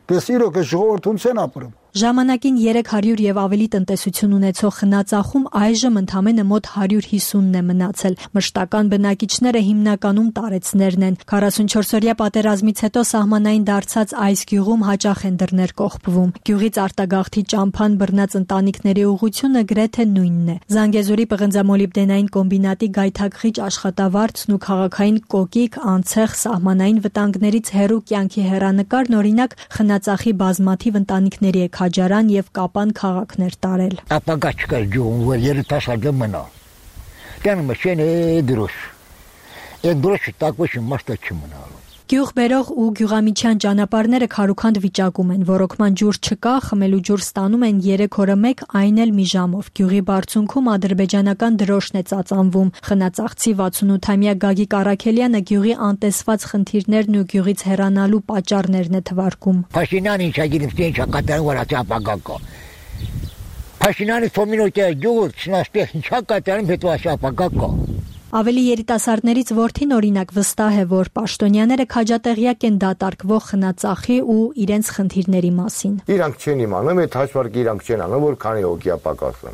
Դες իրոք է ժողովրդում ցեն ապրում։ Ժամանակին 300 եւ ավելի տնտեսություն ունեցող Խնածախում այժմ ընդամենը մոտ 150-ն է մնացել։ Մշտական բնակիչները հիմնականում տարեցներն են։ 44-օրյա պատերազմից հետո սահմանային դարձած այս գյուղում հաճախ են դռներ կողպվում։ Գյուղից արտագաղթի ճամփան բռնած ընտանիքների ուղղությունը գրեթե նույնն է։ Զանգեզուրի պղնձամոլիբդենային կոմբինատի գայթակղիչ աշխատավարձն ու քաղաքային կոկիկ, անցեղ, սահմանային վտանգներից հեռու կյանքի հեռանկարն օրինակ Խնածախի բազմաթիվ ընտանիքների է քաջարան եւ կապան քաղաքներ տարել։ Ապագա չկար գյուղում, որ երիտասարդը մնա։ Տանը մշեն է դրոշ։ Այդ դրոշը տակոշի մաշտա չմնալու։ Գյուղ բերող ու գյուղամիջյան ճանապարհները քարուքանդ վիճակում են, ռոռոկման ջուր չկա, խմելու ջուր ստանում են 3 օրը մեկ, այն էլ մի ժամով։ Գյուղի բարձունքում ադրբեջանական դրոշն է ծածանվում։ Խնածախցի 68-ամյա Գագիկ Առաքելյանը գյուղի անտեսված խնդիրներն ու գյուղից հեռանալու պատճառներն է թվարկում։ Փաշինյանը ինչա գիտեմ, թե ինչա կատարում, որ ասա ապագա կա։ Փաշինյանը ֆոմինոյտը գյուղը չնաստեղ ինչա կատարում, հետո ասա ապագա կա։ Ավելի երիտասարդներից որդին օրինակ վստահ է, որ պաշտոնյաները քաջատեղյակ են դատարկվող Խնածախի ու իրենց խնդիրների մասին։ Իրանք չեն իմանում, այդ հաշվարկը իրանք չեն անում, որ քանի հոգի է պակասում։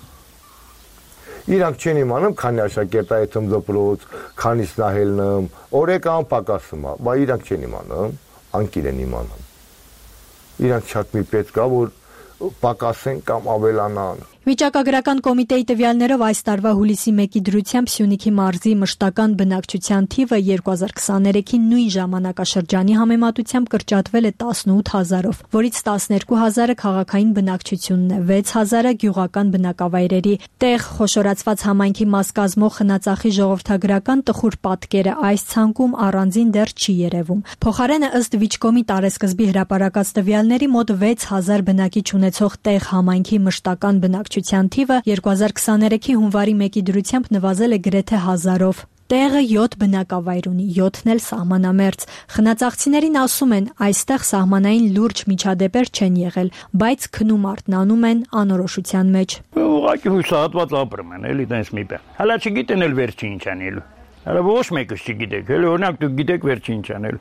Իրանք չեն իմանում, քանի աշակերտայի դպրոց, քանից նահելնում, օրեկան պակասում է, բայց իրանք չեն իմանում, անկիր են իմանում։ Իրանք շատ մի պետք է, որ պակասեն կամ ավելանան։ Վիճակագրական կոմիտեի տվյալներով այս տարվա հուլիսի 1-ի դրությամբ Սյունիքի մարզի մշտական բնակչության թիվը 2023-ի նույն ժամանակաշրջանի համեմատությամբ կրճատվել է 18000-ով, որից 12000-ը քաղաքային բնակչությունն է, 6000-ը գյուղական բնակավայրերի տեղ խոշորացված համայնքի մաս կազմող Խնածախի ժողովրդագրական տխուր պատկերը այս ցանկում առանձին դեռ չի երևում։ Փոխարենը ըստ Վիճկոմի տարեսկզբի հրապարակած տվյալների մոտ 6000 բնակիչ ունեցող տեղ համայնքի մշտական բնակչության թիվը 2023-ի հունվարի 1-ի դրությամբ նվազել է գրեթե 1000-ով։ Տեղը 7 բնակավայր ունի, 7-ն էլ սահմանամերձ։ Խնածախցիներին ասում են, այստեղ սահմանային լուրջ միջադեպեր չեն եղել, բայց քնում արթնանում են անորոշության մեջ։ Ուղղակի հուսահատված ապրում են, էլի տես մի բան։ Հələ չգիտեն էլ վերջի ինչ անելու։ Հələ ոչ մեկը չգիտեք, հələ օրինակ դուք գիտեք վերջի ինչ անելու։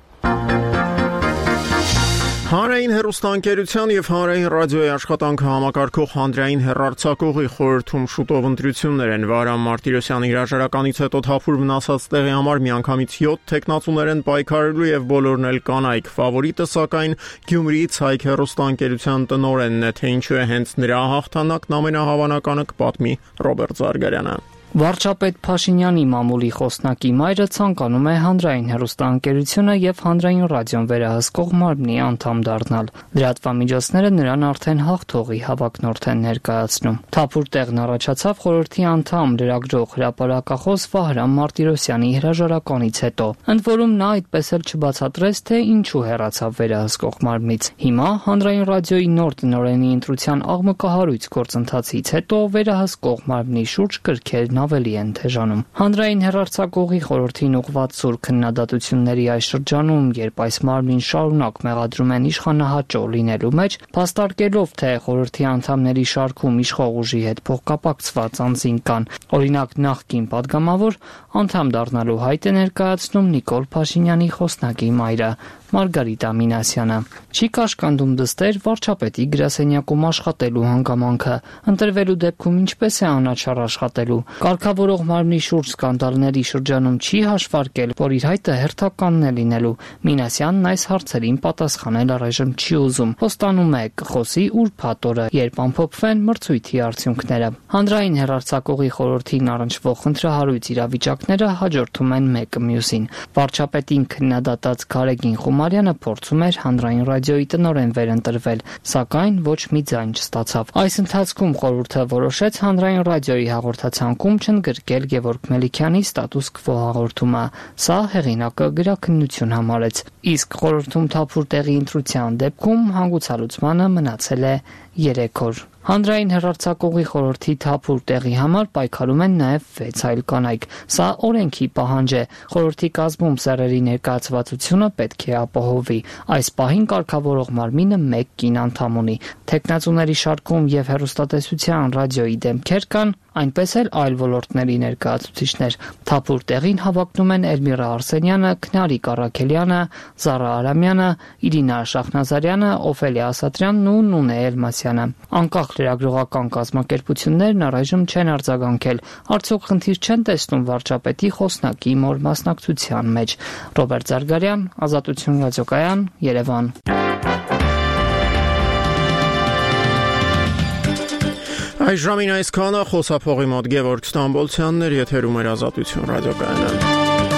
Հանրային հեռուստաընկերության եւ հանրային ռադիոյի աշխատանքը համակարգող հանրային հեռարձակողի խորհրդում շուտով ընտրություններ են։ Վարամ Մարտիրոսյանի հրաժարականից հետո թափուր մնացած տեղի համար միանգամից 7 տեխնացուներ են պայքարելու եւ բոլորն էլ կանայք։ Ֆավորիտը սակայն Գյումրիից Հայք հեռուստաընկերության տնօրենն է, թե ինչու է հենց նրա հաղթանակն ամենահավանականը կպատմի Ռոբերտ Զարգարյանը։ Վարչապետ Փաշինյանի մամուլի խոսնակի մայրը ցանկանում է հանրային հեռուստաընկերությունը եւ հանրային ռադիոն վերահսկող մարմնի անդամ դառնալ։ Լրատվամիջոցները նրան արդեն հաղթողի հավակնորդ են ներկայացնում։ Թափուր տեղն առաջացավ խորհրդի անդամ լրագրող հրապարակախոս Վահրամ Մարտիրոսյանի հրաժարականից հետո։ Ընդ որում նա այդպես էլ չբացատրեց, թե ինչու հեռացավ վերահսկող մարմնից։ Հիմա հանրային ռադիոյի նոր տնօրենի ընտրության աղմկահարույց գործընթացից հետո վերահսկող մարմնի շուրջ կրքերն ավելի են թեժանում։ Հանրային հեռարձակողի խորհրդին ուղղված սուր քննադատությունների այս շրջանում, երբ այս մարմնին շարունակ մեղադրում են իշխանահաճո լինելու մեջ, փաստարկելով, թե խորհրդի անդամների շարքում իշխող ուժի հետ փոխկապակցված անձինք կան, օրինակ նախկին падգամավոր, անդամ դառնալու հայտ է ներկայացնում Նիկոլ Փաշինյանի խոսնակի մայրը Մարգարիտ Ամինասյանը։ Չի կաշկանդում դստեր վարչապետի գրասենյակում աշխատելու հանգամանքը, ընտրվելու դեպքում ինչպես է անաչառ աշխատելու։ Կարգավորող մարմնի շուրջ սկանդալների շրջանում չի հաշվարկել, որ իր հայտը հերթականն է լինելու։ Մինասյանն այս հարցերին պատասխանել առայժմ չի ուզում։ Խոստանում է կխոսի ուրբաթ օրը, երբ ամփոփվեն մրցույթի արդյունքները։ Հանրային հեռարձակողի խորհրդին առնչվող խնդրահարույց իրավիճակները հաջորդում են մեկը մյուսին։ Վարչապետին քննադատած Գարեգին Խումարյանը փորձում էր հանրային ռադիոյի տնօրեն վերընտրվել, սակայն ոչ մի ձայն չստացավ։ Այս ընթացքում խորհուրդը որոշեց հանրային ռադիոյի հաղորդացանկում չընդգրկել Գևորգ Մելիքյանի ստատուս քվո հաղորդումը։ Սա հեղինակը գրաքննություն համարեց։ Իսկ խորհրդում թափուր տեղի ընտրության դեպքում հանգուցալուծմանը մնացել է 3 օր։ Հանրային հեռարձակողի խորհրդի թափուր տեղի համար պայքարում են նաև 6 այլ կանայք։ Սա օրենքի պահանջ է։ Խորհրդի կազմում սեռերի ներկայացվածությունը պետք է ապահովի։ Այս պահին կարգավորող մարմինը 1 կին անդամ ունի։ Թեկնածուների շարքում եւ հեռուստատեսության ռադիոյի դեմքեր կան, այնպես էլ այլ ոլորտների ներկայացուցիչներ։ Թափուր տեղին հավակնում են Էլմիրա Արսենյանը, Քնարիկ Առաքելյանը, Զարա Արամյանը, Իրինա Շախնազարյանը, Օֆելիա Ասատրյանն ու Նունե Էլմասյանը։ Անկախ լրագրողական կազմակերպություններն առայժմ չեն արձագանքել, արդյոք խնդիր չեն տեսնում վարչապետի խոսնակի մոր մասնակցության մեջ։ Ռոբերտ Զարգարյան, Ազատություն ռադիոկայան, Երևան։ Այս ժամին այսքանը խոսափողի մոտ Գևորգ Ստամբոլցյանն էր, եթերում էր Ազատություն ռադիոկայանը։